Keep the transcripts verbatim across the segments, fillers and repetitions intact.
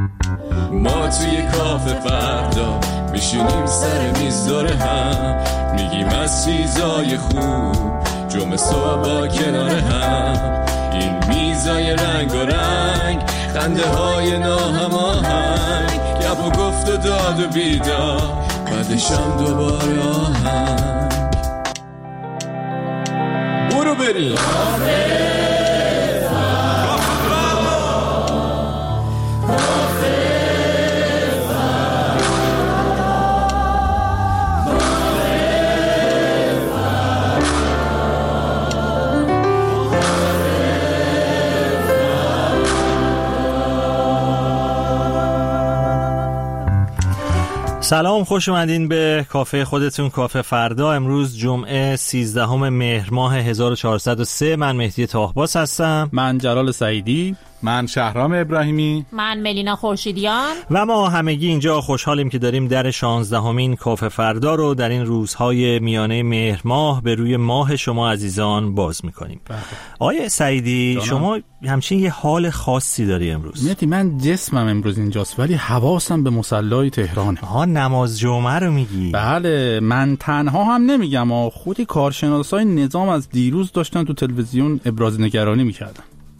ما توی کافه فردا میشینیم سر میز دور هم، میگیم از چیزای خوب جمعه صبح با کنار هم. این میزای رنگ و رنگ، خنده های ناهماهنگ، گپ و گفت و داد و بیدار، بعدشم دوباره آهنگ. برو بریم سلام، خوش اومدین به کافه خودتون، کافه فردا. امروز جمعه سیزدهم مهر ماه هزار و چهارصد و سه. من مهدی طاهباس هستم. من جلال سعیدی. من شهرام ابراهیمی. من ملینا خورشیدیان. و ما همگی اینجا خوشحالیم که داریم در شانزدهمین کافه فردا رو در این روزهای میانه مهر ماه به روی ماه شما عزیزان باز میکنیم. آقای سعیدی، جانم. شما همچین یه حال خاصی داری امروز. مهدی، من جسمم امروز اینجاست ولی حواسم به مصلی تهرانه. ها، نماز جمعه رو میگی؟ بله، من تنها هم نمیگم، ها خودی کارشناسای نظام از دیروز داشتن تو تلویزیون ابراز نگرانی میکردن.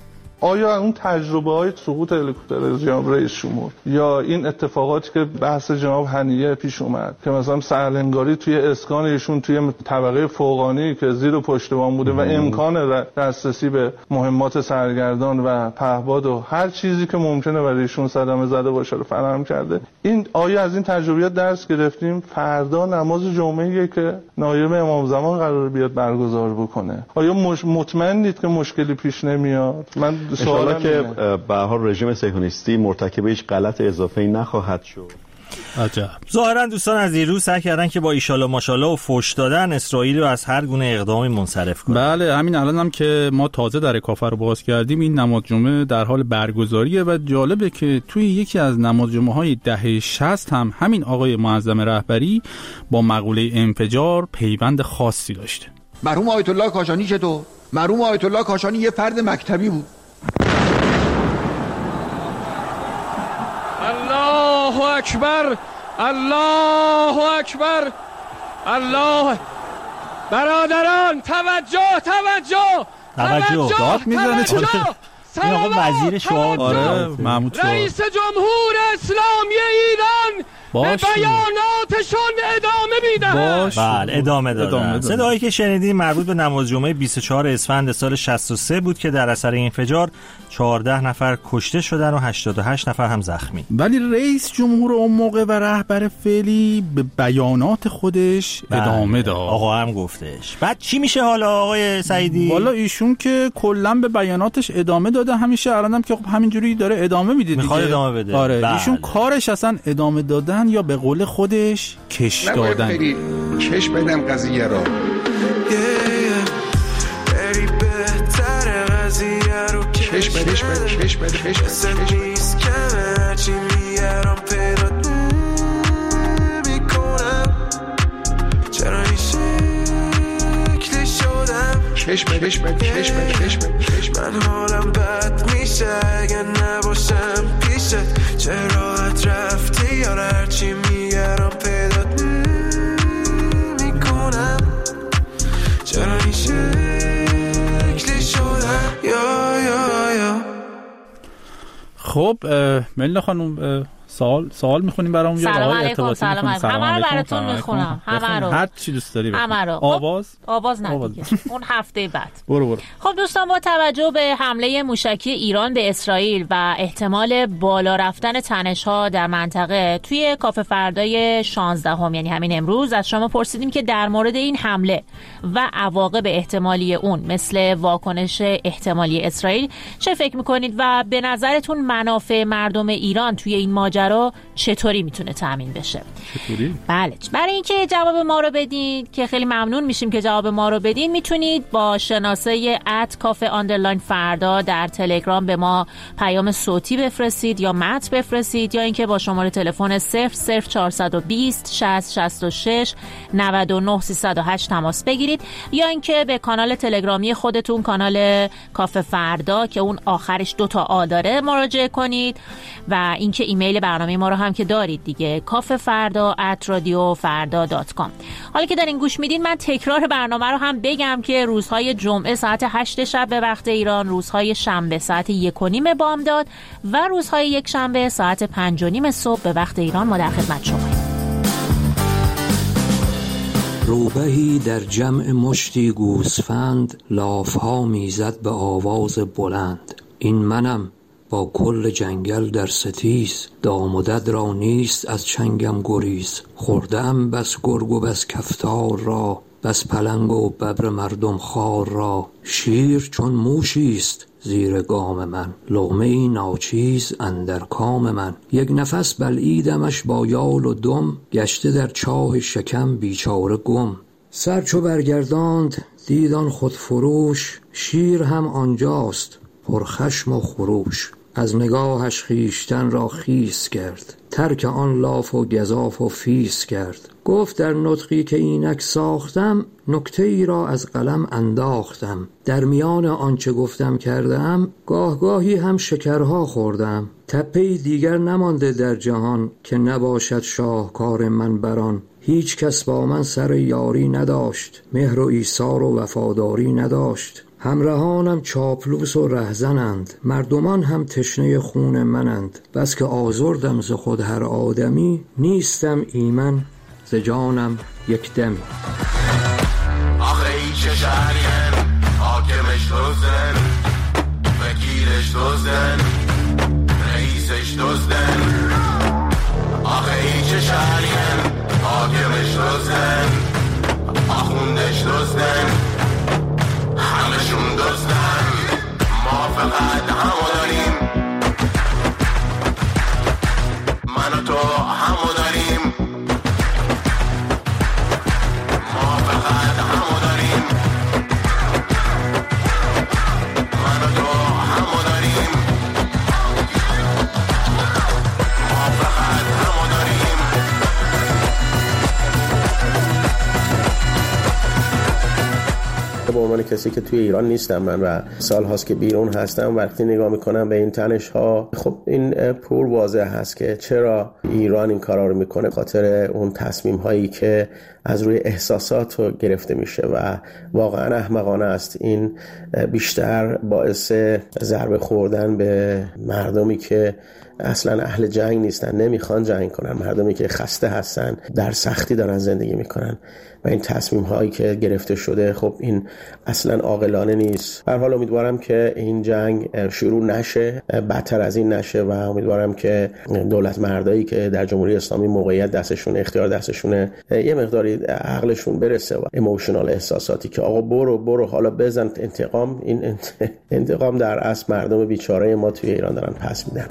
آیا اون تجربه های سقوط هلیکوپتر جناب رئیس جمهور یا این اتفاقاتی که بحث جناب هنیه پیش اومد که مثلا سرلنگاری توی اسکان ایشون توی طبقه فوقانی که زیر و پشتبان بوده و امکان دسترسی به مهمات سرگردان و پهپاد و هر چیزی که ممکنه برای ایشون صدمه زده باشه رو فراهم کرده، این آیا از این تجربیات درس گرفتیم؟ فردا نماز جمعه‌ای که نایب امام زمان قرار بیاد برگزار بکنه، آیا مش... مطمئنید که مشکلی پیش نمیاد؟ من انشاءالله که به هر حال رژیم صهیونیستی مرتکب هیچ غلط اضافه‌ای نخواهد شد. عجب. ظاهرا دوستان از دیروز سعی کردن که با ایشالله ماشالله و فوش دادن اسرائیل رو از هر گونه اقدامی منصرف کنن. بله، همین الان هم که ما تازه در کافه رو باز کردیم، این نماز جمعه در حال برگزاریه و جالبه که توی یکی از نماز جمعه های دهه شصت هم همین آقای معظم رهبری با مقوله انفجار پیوند خاصی داشته. مرحوم آیت الله کاشانی چطور؟ مرحوم آیت الله کاشانی یه فرد مکتبی بود. الله اکبر، الله اکبر، الله. برادران توجه توجه توجه داد میزنه. این آقا وزیر شورای. آره، محمود شورای. رئیس جمهور اسلامی ایران به بیاناتشون ادامه میدن. بله، ادامه دادن. صدایی که شنیدیم مربوط به نماز جمعه بیست و چهارم اسفند سال شصت و سه بود که در اثر انفجار چهارده نفر کشته شدن و هشتاد و هشت نفر هم زخمی. ولی رئیس جمهور اون موقع و رهبر فعلی به بیانات خودش ادامه داد. آقا هم گفتش. بعد چی میشه حالا آقای سعیدی؟ والا ایشون که کلا به بیاناتش ادامه داده، همیشه الانم که خب همینجوری داره ادامه میده دیگه. میخواد ادامه بده. آره، بله. ایشون کارش اصلا ادامه دادن یا به قول خودش کش دادن. خیلی کش بدم قضیه رو. کش بده کش بده کش بده کش بده کش بده کش بده کش بده کش بده. من حالم بد میشه اگه نباشم پیشت، چرا رفتی یا هرچی میگرم پیدات میکنم، چرا این شکلی شدم یا یا یا. خب ملینا خانم، سوال سوال میخونیم برامون یا سلام علیکم؟ سلام علیکم. همه رو براتون میخونم، همه رو، هر چی دوست داری همه رو. آواز آواز نه دیگه، اون هفته بعد. برو برو. خب دوستان، با توجه به حمله موشکی ایران به اسرائیل و احتمال بالا رفتن تنش‌ها در منطقه، توی کافه فردای شانزدهم یعنی همین امروز از شما پرسیدیم که در مورد این حمله و عواقب احتمالی اون مثل واکنش احتمالی اسرائیل چه فکر میکنید و به نظرتون منافع مردم ایران توی این ماجرا ماجرا چطوری میتونه تامین بشه. چطوری؟ بله، برای اینکه جواب ما رو بدین که خیلی ممنون میشیم که جواب ما رو بدین، میتونید با شناسه ات کافه آندرلاین فردا در تلگرام به ما پیام صوتی بفرستید یا متن بفرستید، یا اینکه با شماره تلفن صفر صفر چهارصد و بیست شصت شصت و شش نود و نه سیصد و هشت تماس بگیرید، یا اینکه به کانال تلگرامی خودتون، کانال کافه فردا که اون آخرش دو تا آ داره، مراجعه کنید. و اینکه ایمیل برنامه ما رو هم که دارید دیگه، کافه فردا ات رادیو فردا دات کام. حالا که دارین گوش میدین، من تکرار برنامه رو هم بگم که روزهای جمعه ساعت هشت شب به وقت ایران، روزهای شنبه ساعت یک و نیم بامداد و روزهای یک شنبه ساعت پنج و نیم صبح به وقت ایران ما در خدمت شماییم. روبهی در جمع مشتی گوسفند، لافها میزد به آواز بلند. این منم با کل جنگل در ستیز، دام و دد را نیست از چنگم گریز. خوردم بس گرگ و بس کفتار را، بس پلنگ و ببر مردم خار را. شیر چون موشیست زیر گام من، لقمه ای ناچیز اندر کام من. یک نفس بلعیدمش با یال و دم، گشته در چاه شکم بیچاره گم. سر چو برگرداند دیدان خود فروش، شیر هم آنجاست پرخشم و خروش. از نگاهش خیشتن را خیس کرد، ترک آن لاف و گزاف و فیس کرد. گفت در نطقی که اینک ساختم، نکته ای را از قلم انداختم. در میان آنچه گفتم کردم، گاه گاهی هم شکرها خوردم. تپه‌ای دیگر نمانده در جهان، که نباشد شاهکار من بران. هیچ کس با من سر یاری نداشت، مهر و ایثار و وفاداری نداشت. همراهانم چاپلوس و رهزنند، مردمان هم تشنه خون منند. بس که آزردم ز خود هر آدمی، نیستم ایمن ز جانم یک دمی. آخه این چه شهرین، حاکمش دوزن، وکیلش دوزن، رئیسش دوزن. آخه این چه شهرین، حاکمش دوزن، آخوندش دوزن، همشون دوستن. ما فقط همو داریم، من و تو همو داریم. ما فقط همو داریم، من و تو همو داریم. ما فقط همو داریم. به عنوان کسی که توی ایران نیستم من و سال هاست که بیرون هستم، وقتی نگاه میکنم به این تنش ها، خب این پر واضح هست که چرا ایران این کارا رو میکنه. خاطر اون تصمیم هایی که از روی احساسات رو گرفته میشه و واقعا احمقانه است. این بیشتر باعث ضربه خوردن به مردمی که اصلا اهل جنگ نیستن، نمیخوان جنگ کنن، مردمی که خسته هستن، در سختی دارن زندگی میکنن و این تصمیم هایی که گرفته شده، خب این اصلا عاقلانه نیست. به هر حال امیدوارم که این جنگ شروع نشه، بدتر از این نشه و امیدوارم که دولت مردایی که در جمهوری اسلامی موقعیت دستشون، اختیار دستشونه، یه مقداری عقلشون برسه و ایموشنال احساساتی که آقا برو برو حالا بزن انتقام، این انتقام در اصل مردم بیچاره ما توی ایران دارن پس میدن.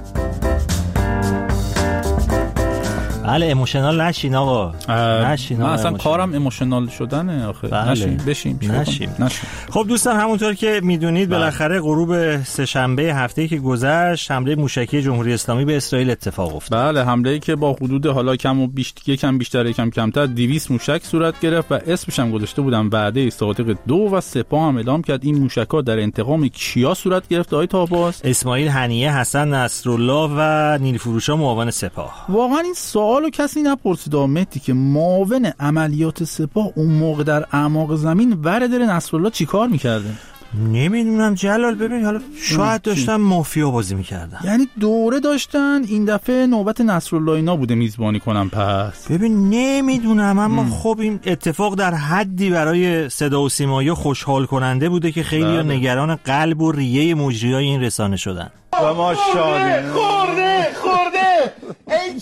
بله ایموشنال نشین آقا، نشین آقا. من اصلا کارم ایموشنال شدنه آخه. بله. نشین بشیم نشیم. نشیم. خب دوستان، همونطور که میدونید بالاخره غروب سه‌شنبه هفته‌ای که گذشت حمله موشکی جمهوری اسلامی به اسرائیل اتفاق افتاد. بله، حمله‌ای که با حدود حالا کم و بیش یکم بیشتر یکم کمتر دویست موشک صورت گرفت و اسمش هم گذاشته بودن وعده صادق دو و سپاه هم اعلام کرد این موشک‌ها در انتقام کیا صورت گرفت. آقای طاه‌باز، اسماعیل هنیه، حسن نصرالله و نیلفروشا معاون سپاه. واقعا این سوالو کسی نپرسید آمدی که معاون عملیات سپاه اون موقع در اعماق زمین ورادر نصرالله چیکار می‌کرده؟ نمیدونم جلال، ببین حالا شاید داشتن مافیا بازی میکردن، یعنی دوره داشتن. این دفعه نوبت نصرالله اینا بوده میزبانی کنم. پس ببین نمیدونم، اما م. خب این اتفاق در حدی برای صدا و سیمایی خوشحال کننده بوده که خیلی نگران قلب و ریه مجریای این رسانه شدن. و ما شادیم. خورده خورده ای جون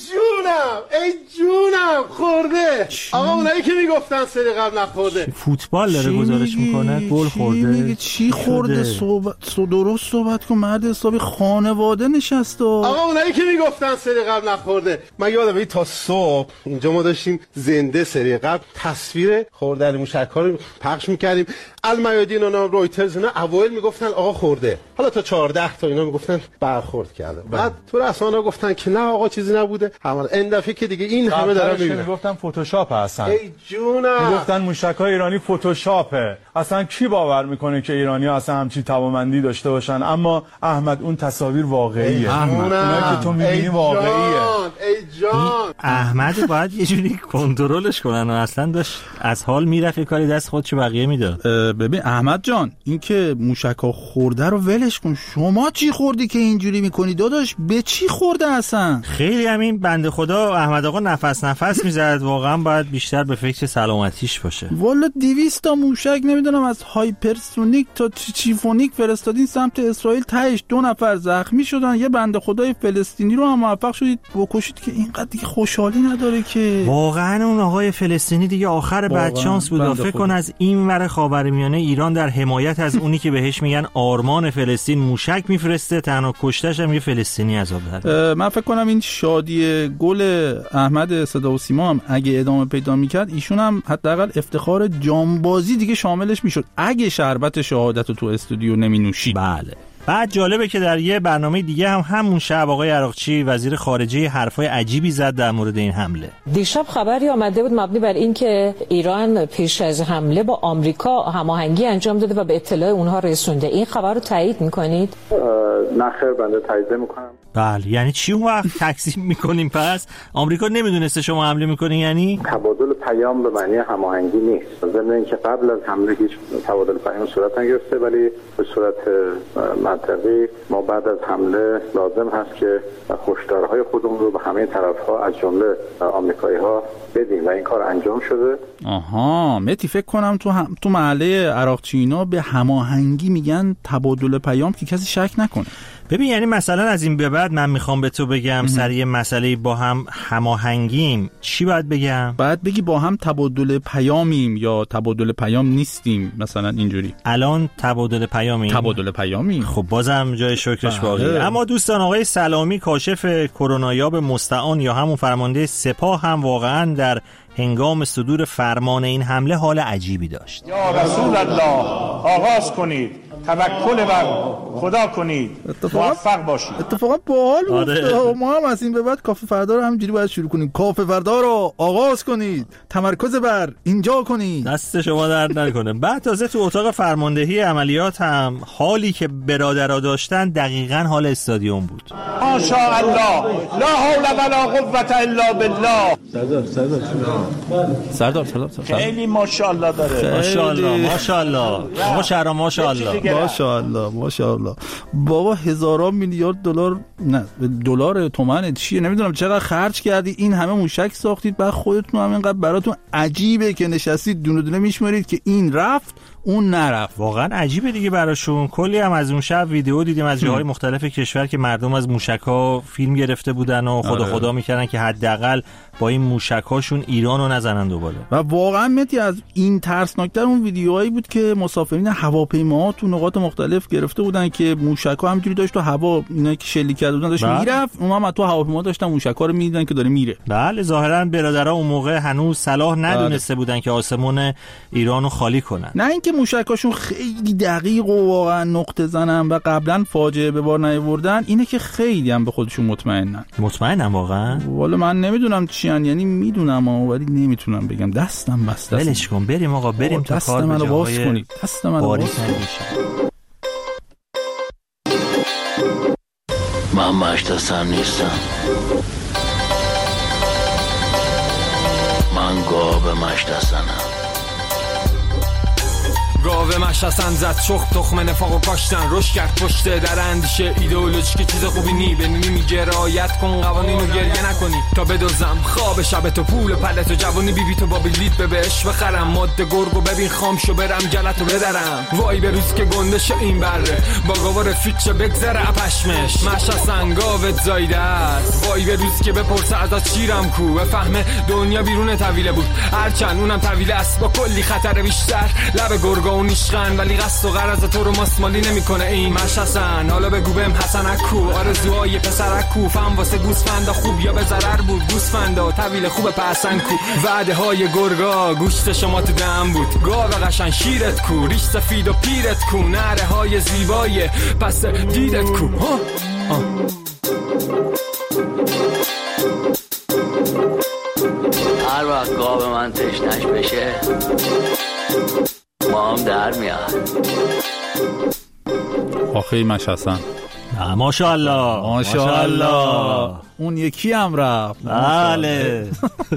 جونم ای جونم خورده. آقا اونایی که میگفتن سری قبل نخورده، فوتبال داره گزارش میکنه گل خورده. میگه چی خورده؟ صحبت درست صحبت کن مرد حسابی، خانواده نشسته. آقا اونایی که میگفتن سری قبل نخورده، من یادم تا صبح اینجا ما داشتیم زنده سری قبل تصویر خوردن موشک‌ها رو پخش میکردیم. المیادین و رویترز اینا اوایل میگفتن آقا خورده، حالا تا چهارده تا اینا میگفتن برخورد کرده. بعد تو رسانه‌ها گفتن که نه آقا چیزی نبوده. همون این دفعه که دیگه این همه دارن میگن میگفتن فتوشاپ هستن. ای جونم میگفتن موشک‌های ایرانی فتوشاپه. اصلا کی باور میکنه که ایرانی‌ها اصلا همچین توانمندی داشته باشن؟ اما احمد اون تصاویر واقعیه. اونایی که تو می‌بینی واقعیه. ای جان احمد باید یه جوری کنترلش کنن و اصلا داشت از حال میرفت کاری دست خودش بقیه میداد. ببین احمد جان، این که موشک‌ها خورده رو ولش کن. شما چی خوردی که اینجوری میکنی داداش؟ به چی خورده اصلا؟ خیلی همین بنده خدا احمد آقا نفس نفس میزد. واقعا باید بیشتر به فکر سلامتیش باشه. والا دویست تا موشک نمیدونم از هایپرسونیک تا چیفونیک فرستادین سمت اسرائیل، تهش دو نفر زخمی شدن. یه بنده خدای فلسطینی رو هم موفق شدید بکشید که اینقدر دیگه خوشحالی نداره که. واقعا اون آقای فلسطینی دیگه آخر بدشانس بود. فکر کن از این ور خاورمیانه ایران در حمایت از اونی که بهش میگن آرمان فلسطین موشک میفرسته، تنها کشتش هم یه فلسطینی عذاب درده. من فکر کنم این شادی گل احمد صدا و سیما هم اگه ادامه پیدا میکرد، ایشون هم حداقل افتخار جانبازی دیگه شاملش میشد اگه شربت شهادت رو تو استودیو نمی نوشید. بله. بعد جالبه که در یه برنامه دیگه هم همون شب آقای عراقچی وزیر خارجه حرفای عجیبی زد در مورد این حمله. دیشب خبری آمده بود مبنی بر این که ایران پیش از حمله با آمریکا هماهنگی انجام داده و به اطلاع اونها رسونده. این خبر رو تایید میکنید؟ نه خیر، بنده تایید نمیکنم. بله. یعنی چی اون وقت تکذیب میکنیم؟ پس آمریکا نمیدونسته شما حمله میکنین؟ یعنی تبادل پیام به معنی هماهنگی نیست. ضمن اینکه قبل از حمله هیچ تبادل پیام صورت نگرفته، ولی به صورت منطقی ما بعد از حمله لازم هست که هشدارهای خودمون رو به همه طرف‌ها از جمله آمریکایی‌ها بدیم و این کار انجام شده. آها، متی فکر کنم تو هم... تو محله عراقچینا به هماهنگی میگن تبادل پیام که کسی شک نکنه. ببین یعنی مثلا از این به بعد من میخوام به تو بگم سری مسئله با هم هماهنگیم، چی باید بگم؟ باید بگی با هم تبادل پیامیم یا تبادل پیام نیستیم، مثلا اینجوری. الان تبادل پیامیم. تبادل پیامیم. خب بازم جای شکرش باقیه. اما دوستان، آقای سلامی کاشف کرونایاب مستعان یا همون فرمانده سپاه هم واقعا در هنگام صدور فرمان این حمله حال عجیبی داشت. یا رسول الله، آغاز کنید، توکل بر خدا کنید، موفق باشید. اتفاقا باحال بود. آره. ما هم از این به بعد کافه فردا رو همینجوری باید شروع کنیم. کافه فردا رو آغاز کنید، تمرکز بر اینجا کنید. دست شما درد نکنه. بعد تازه تو اتاق فرماندهی عملیات هم حالی که برادرها داشتن دقیقاً حال استادیوم بود. ماشاءالله، لا حول ولا قوة الا بالله. سردار سردار سردار سردار خیلی ماشاءالله داره. ماشاءالله ماشاءالله. ماشاءالله ماشاءالله. ماشاءالله ماشاءالله. بابا هزاران میلیارد دلار، نه دلار، تومن، چیه نمیدونم چقدر خرج کردی، این همه موشک ساختید، بعد خودتون هم اینقدر براتون عجیبه که نشستید دونه دونه میشمارید که این رفت اون نرفت. واقعا عجیبه دیگه براشون. کلی هم از اون شب ویدیو دیدیم از جاهای مختلف کشور که مردم از موشک‌ها فیلم گرفته بودن و خدا خدا میکردن که حداقل با این موشک‌هاشون ایرانو نزنن دوباره. و واقعا متی از این ترسناکتر اون ویدیوهایی بود که مسافرین هواپیماها تو نقاط مختلف گرفته بودن که موشک‌ها همینجوری داشت تو هوا، اینا که شلیک کرده بودن داشت میرفت، اونها هم تو هواپیما داشتن موشک‌ها رو می‌دیدن که داره میره. بله ظاهرا برادرها اون موقع هنوز صلاح ندونسته بودن که آسمون ایرانو خالی کنن. نه اینکه موشکاشون خیلی دقیق و واقعا نقطه زنن و قبلا فاجعه به بار نیاوردن، اینه که خیلی هم به خودشون مطمئنن. مطمئنم واقعا. والا من نمیدونم چیان، یعنی میدونم ولی نمیتونم بگم. دستم بسته. ولش کن، بریم آقا، بریم تا کار به جاهای باز کنید. دست منو باز کنید. من مشتسم نیستم، من گاب مشتسنم. گاوه مشاسن زد شخ تخم نفاق و کاشتن روش کرد پشته در اندیشه ایدئولوژی که چیز خوبی نی بنی میگه رعایت کن قوانین رو گریه نکنی تا بدوزم خواب شب تو پول پلت و جوانی بی بی تو با بلیت به بهش بخرم ماده گرگو ببین خام شو برم گلتو بدرم وای به روز که گندش این بره با گاوا رفیقش بگذره پشمش مشاسن گاوت زایده است وای به روز که بپرسه ازت شیرم کو بفهمه دنیا بیرون طویله بود هرچند اونم طویله است با کلی خطر بیشتر لب گرگا و نیشخن ولی قصد و غرض تو رو ماسمالی نمیکنه این مشاسن حالا بگو بهم حسنک کو آرزوهای پسرک کو فهم واسه گوسفندا خوب یا به ضرر بود گوسفندا طویل خوب پسن کو وعده های گرگا گوشت شما تو دم بود گاو قشنگ شیرت کو ریش سفید و پیرت کو نره های زیبای پس دیدت کو ها آه. هر وقت گاو من تشنش بشه ما هم در میاد آخه مشاسن ماشاءالله ماشاءالله اون یکی هم رفت بله.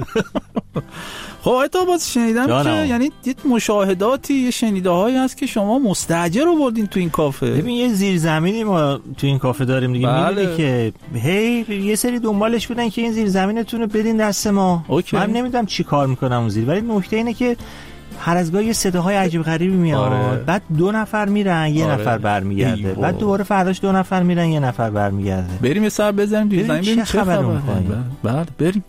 خب آیتا باز شنیدم که یعنی دید مشاهداتی یه شنیده هایی هست که شما مستاجر رو بردین تو این کافه. ببین یه زیرزمینی ما تو این کافه داریم دیگه. بله. میدونی که هی یه سری دنبالش بودن که این زیرزمینتون رو بدین دست ما. اوکی. من نمیدونم چی کار میکنم اون زیر، ولی نکته اینه که هر از گاهی صداهای عجیب غریبی میاد. آره. بعد دو نفر میرن یه آره. نفر برمیگرده. بعد دوباره فرداش دو نفر میرن یه نفر برمیگرده. بریم یه سر بزنیم توی زمین ببینیم چه خبره. بله بریم.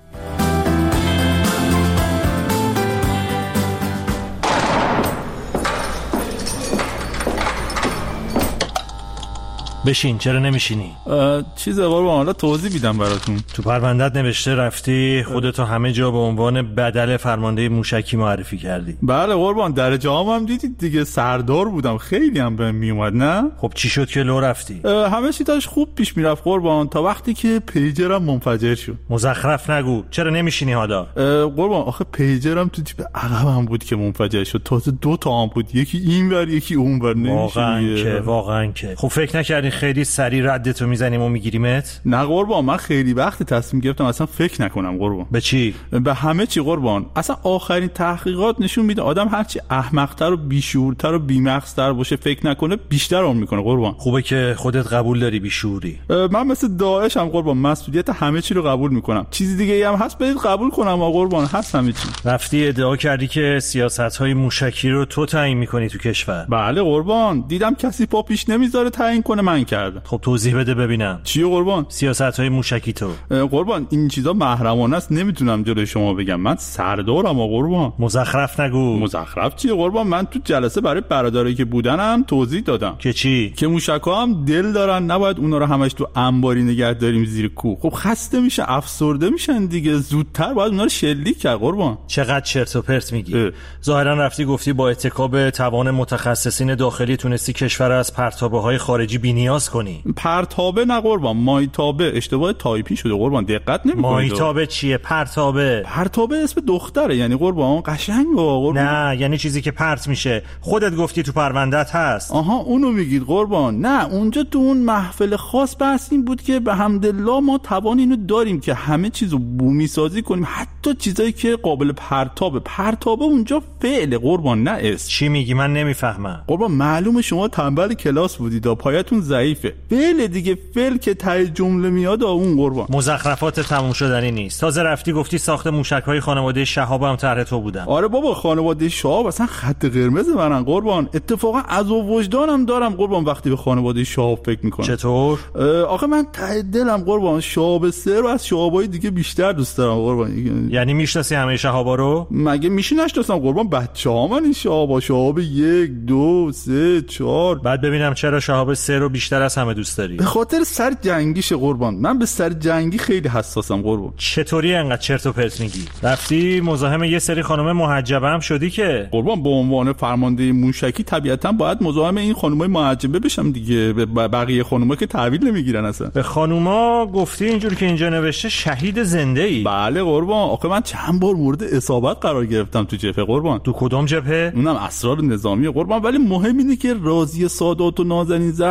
بشین، چرا نمیشینی؟ چیزه قربان حالا توضیح میدم براتون. تو پرونده‌ات نوشته رفتی خودتو همه جا به عنوان بدل فرمانده موشکی معرفی کردی. بله قربان، درجه هم, هم دیدید دیگه، سردار بودم، خیلی هم بهم میومد. نه خب چی شد که لو رفتی؟ همه چی داشت خوب پیش میرفت قربان، تا وقتی که پیجرم منفجر شد. مزخرف نگو، چرا نمیشینی حالا؟ قربان آخه پیجرم تو جیب عقبم بود که منفجر شد، تازه دو تا هم بود، یکی اینور یکی اونور. واقعا که واقعا که خب فکر نکردی خیلی سریع ردتو میزنیم و میگیریمت؟ نه قربان، من خیلی وقت تصمیم گرفتم اصلا فکر نکنم قربان. به چی؟ به همه چی قربان. اصلا آخرین تحقیقات نشون میده آدم هرچی احمق‌تر و بیشعورتر و بی‌مغزتر باشه فکر نکنه بیشتر عمر میکنه قربان. خوبه که خودت قبول داری بیشعوری. من مثل داعش هم قربان مسئولیت همه چی رو قبول میکنم. چیزی دیگه هم هست برید قبول کنم قربان، هست همه چی. رفتی ادعا کردی که سیاست‌های موشکی رو تو تعیین میکنی تو کشور. بله قربان، دیدم کسی پا پیش نمیذاره تعیین کنه من کردم. خب توضیح بده ببینم. چیه قربان؟ سیاست‌های موشکی تو. قربان این چیزا محرمانه است، نمیتونم جلوی شما بگم. من سردارم قربان. مزخرف نگو. مزخرف چیه قربان؟ من تو جلسه برای برادرایی که بودنم توضیح دادم که چی؟ که موشک‌ها هم دل دارن، نباید اونا رو همش تو انباری نگه داریم زیر کوه. خب خسته میشه، افسرده میشن دیگه، زودتر باید اونا رو شلیک کرد قربان. چقدر چرت و پرت میگی. ظاهرا رفتی گفتی با اتکا به توان متخصصین داخلی تونستی کشور از پرتابه‌های خارجی بی‌نیاز کنی. پرتابه نه قربان، مایتابه. اشتباه تایپی شده قربان، دقت نمی‌کنید. مایتابه چیه؟ پرتابه. پرتابه اسم دختره یعنی قربان، قشنگ قربان. نه یعنی چیزی که پرت میشه. خودت گفتی تو پرونده‌ت هست. آها اونو میگید قربان. نه اونجا تو اون محفل خاص بحث این بود که به حمدالله ما توان اینو داریم که همه چیزو بومی سازی کنیم، حتی چیزایی که قابل پرتابه. پرتابه اونجا فعل قربان، نه اسم. چی میگی؟ من نمیفهمم. قربان معلومه شما تنبل کلاس بودید، پایتون ضعیفه. فعل دیگه، فعل که ته جمله میاد اون قربان. مزخرفات تموم شدنی نیست. تازه رفتی گفتی ساخت موشک‌های خانواده شهاب هم طرح تو بودن. آره بابا، خانواده شهاب اصلا خط قرمز منن قربان. اتفاقا از وجدانم دارم قربان وقتی به خانواده شهاب فکر میکنم. چطور؟ آخه من ته دلم قربان شهاب سه رو از شهابای دیگه بیشتر دوست دارم قربان. یعنی میشناسی همه شهابا رو؟ مگه میشه نشناسم قربان؟ بچه‌ها من این شهابا، شهاب یک دو سه چهار. بعد ببینم چرا شهاب سه رو بیشتر از همه دوست داری؟ به خاطر سر جنگیشه قربان. من به سر جنگی خیلی حساسم قربان. چطوری انقدر چرت و پرت میگی؟ رفتی مزاحم یه سری خانم محجبه هم شدی که قربان. به عنوان فرمانده موشکی طبیعتا باید مزاحم این خانمای محجبه بشم دیگه. به بقیه خانم‌ها که تحویل نمیگیرن اصلا. به خانوما گفتی اینجوری که اینجا نوشته شهید زنده ای؟ بله قربان. آخه من چند بار مورد اصابت قرار گرفتم تو جبهه قربان. تو کدوم جبهه؟ اونم اسرار نظامی قربان. ولی مهم اینه که راضیه سادات و نازنین زهرا خیلی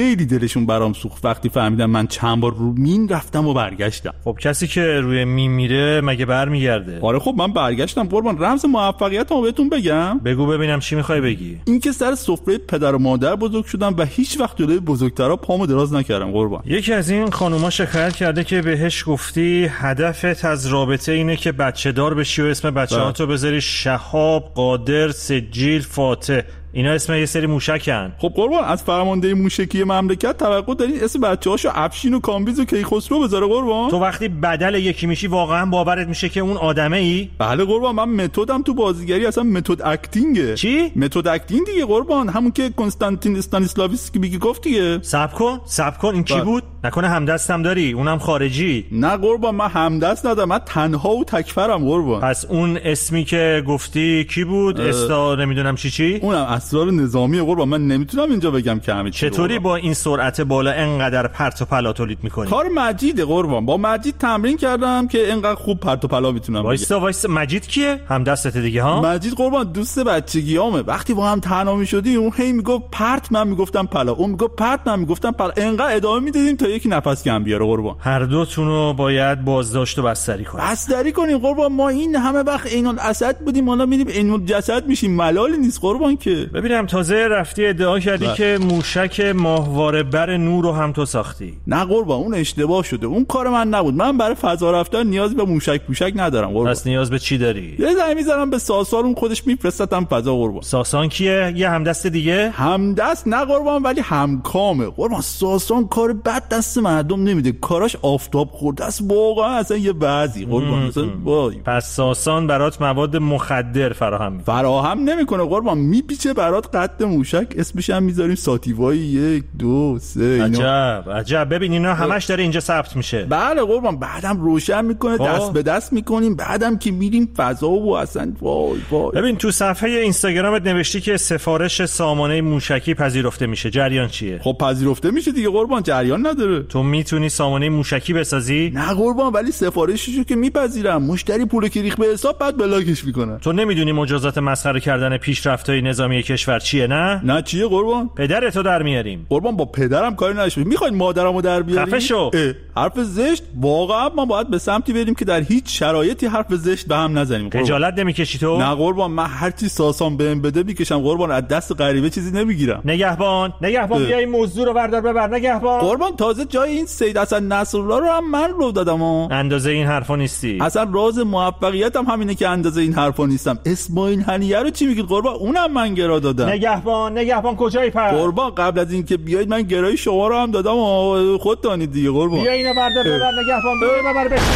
خیلی دلشون برام سوخت وقتی فهمیدم من چند بار رو مین رفتم و برگشتم. خب کسی که روی مین میره مگه برمیگرده؟ آره خب من برگشتم قربان. رمز موفقیتمو بهتون بگم؟ بگو ببینم چی میخوای بگی. این که سر سفره پدر و مادر بزرگ شدم و هیچ وقت جلوی بزرگترا پامو دراز نکردم قربان. یکی از این خانوما شکایت کرده که بهش گفتی هدفت از رابطه اینه که بچه دار بشی و اسم بچه‌هاتو بذاری شهاب، قادر، سجیل، فاتح. اینا اسم یه سری موشکن. خب قربان از فرمانده موشکی مملکت توقع دارین اسم بچه‌هاشو افشین و کامبیز و کیخسرو بذاره قربان؟ تو وقتی بدل یکی میشی واقعا باورت میشه که اون آدمه ای؟ بله قربان من متدم تو بازیگری اصلا متد اکتینگه. چی؟ متد اکتینگ دیگه قربان، همون که کنستانتین استانیسلاویسکی میگه گفت دیگه. صبر کن صبر کن این کی بود؟ نکنه همدستم داری اونم خارجی؟ نه قربان من همدست ندارم، من تنها و تکفرم قربان. پس اون اسمی که گفتی کی بود؟ استا نمیدونم چی چی؟ اونم اسرار نظامی قربان من نمیتونم اینجا بگم که همه چی. چطوری با این سرعت بالا انقدر پرت و پلا تولید میکنی؟ کار مجیده قربان، با مجید تمرین کردم که اینقدر خوب پرت و پلا میتونم بگم. وایسا وایسا مجید کیه؟ هم دستت دیگه ها؟ مجید قربان دوست بچگیامه. وقتی با هم تنها میشدیم اون هی میگفت پرت، من میگفتم پلا، اون میگفت پرت، من میگفتم پلا، اینقدر ادامه میدادیم تا یکی نفس کم بیاره قربان. هر دوتون رو باید بازداشت و بستری کنیم. بستری کنیم قربان. ما این همه وقت عین الاسد بودیم حالا میریم عین الجسد میشیم، ملالی نیست قربان. که ببینم تازه رفتی ادعا کردی که موشک ماهواره بر نور رو هم تو ساختی. نه قربان اون اشتباه شده، اون کار من نبود. من برای فضا رفتن نیاز به موشک پوشک ندارم قربان. پس نیاز به چی داری؟ یه زنگ میزنم به ساسان، اون خودش میفرستم فضا قربان. ساسان کیه؟ یه همدست دیگه؟ همدست نه قربان ولی همکامه قربان. ساسان کار بد دست مردم نمیده، کاراش آفتاب خورده است واقعا، اصلا یه بعضی قربان مثلا وای. پس ساسان برات مواد مخدر فراهم میکنه؟ فراهم نمیکنه قربان، میپیچه برات قد موشک، اسمش هم میذاریم ساتیوای یک دو سه. عجب عجب. ببین اینا همش داره اینجا ثبت میشه. بله قربان بعدم روشن میکنه، دست به دست میکنیم، بعدم که میریم فضا و اصلا وای وای. ببین تو صفحه اینستاگرامت نوشتی که سفارش سامانه موشکی پذیرفته میشه، جریان چیه؟ خب پذیرفته میشه دیگه قربان، جریان نداره. تو میتونی سامانه موشکی بسازی؟ نه قربان ولی سفارششو که میپذیرم، مشتری پول که ریخ به حساب بعد بلاکش میکنه. تو نمیدونی مجازات مسخره کردن پیشرفت‌های نظامی کشور چیه؟ نه نه چیه قربان؟ پدرتو در میاریم قربان. با پدرم کاری نداشته. میخواین مادرمو در بیاریم؟ خفه شو. حرف زشت. واقعا ما باید به سمتی بریم که در هیچ شرایطی حرف زشت به هم نزنیم. خجالت نمیکشی تو؟ نه قربان من هر چی ساسان بهم بده میکشم قربان، از دست غریبه چیزی نمیگیرم. نگهبان نگهبان بیا این موضوع رو بردار ببر. نگهبان قربان تازه جای این سید حسن نصرالله رو هم من رو دادم ها. اندازه این حرفا نیستی. اصلا راز موفقیتم هم همینه که اندازه این حرفا نیستم. اسماعیل هنیه رو چی میگید قربان؟ اونم من گرا دادم. نگهبان نگهبان کجایی پر؟ قربان قبل از اینکه بیاید من گرای شما رو هم دادم و خود دانید دیگه قربان. بیا اینو بردار ببر. نگهبان بیا ببر بش.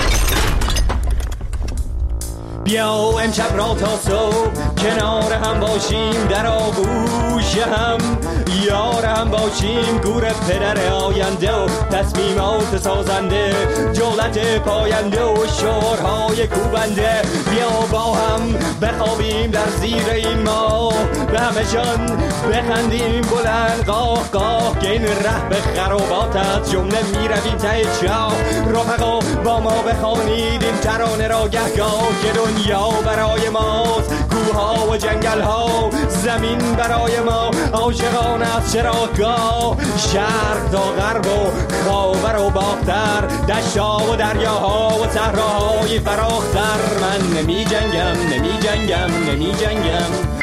بیا امشب را تا صبح کنار هم باشیم، در آغوش هم یار هم باشیم، گور پدر آینده و تصمیمات سازنده، جولت پاینده و شعرهای کوبنده. بیا با هم بخوابیم در زیر این ماه، به همشان بخندیم بلند قاه قاه، که این ره به خرابات از جمله میرویم ته چاه. رفقا با ما بخوانید این ترانه را گهگاه، که دنیا برای ماست، کوها و جنگل ها، زمین برای ما عاشقان از چراگاه، شرق تا غرب و خاور و باختر، دشتا و دریاها و صحراهای فراختر. من نمی جنگم نمی جنگم نمی جنگم.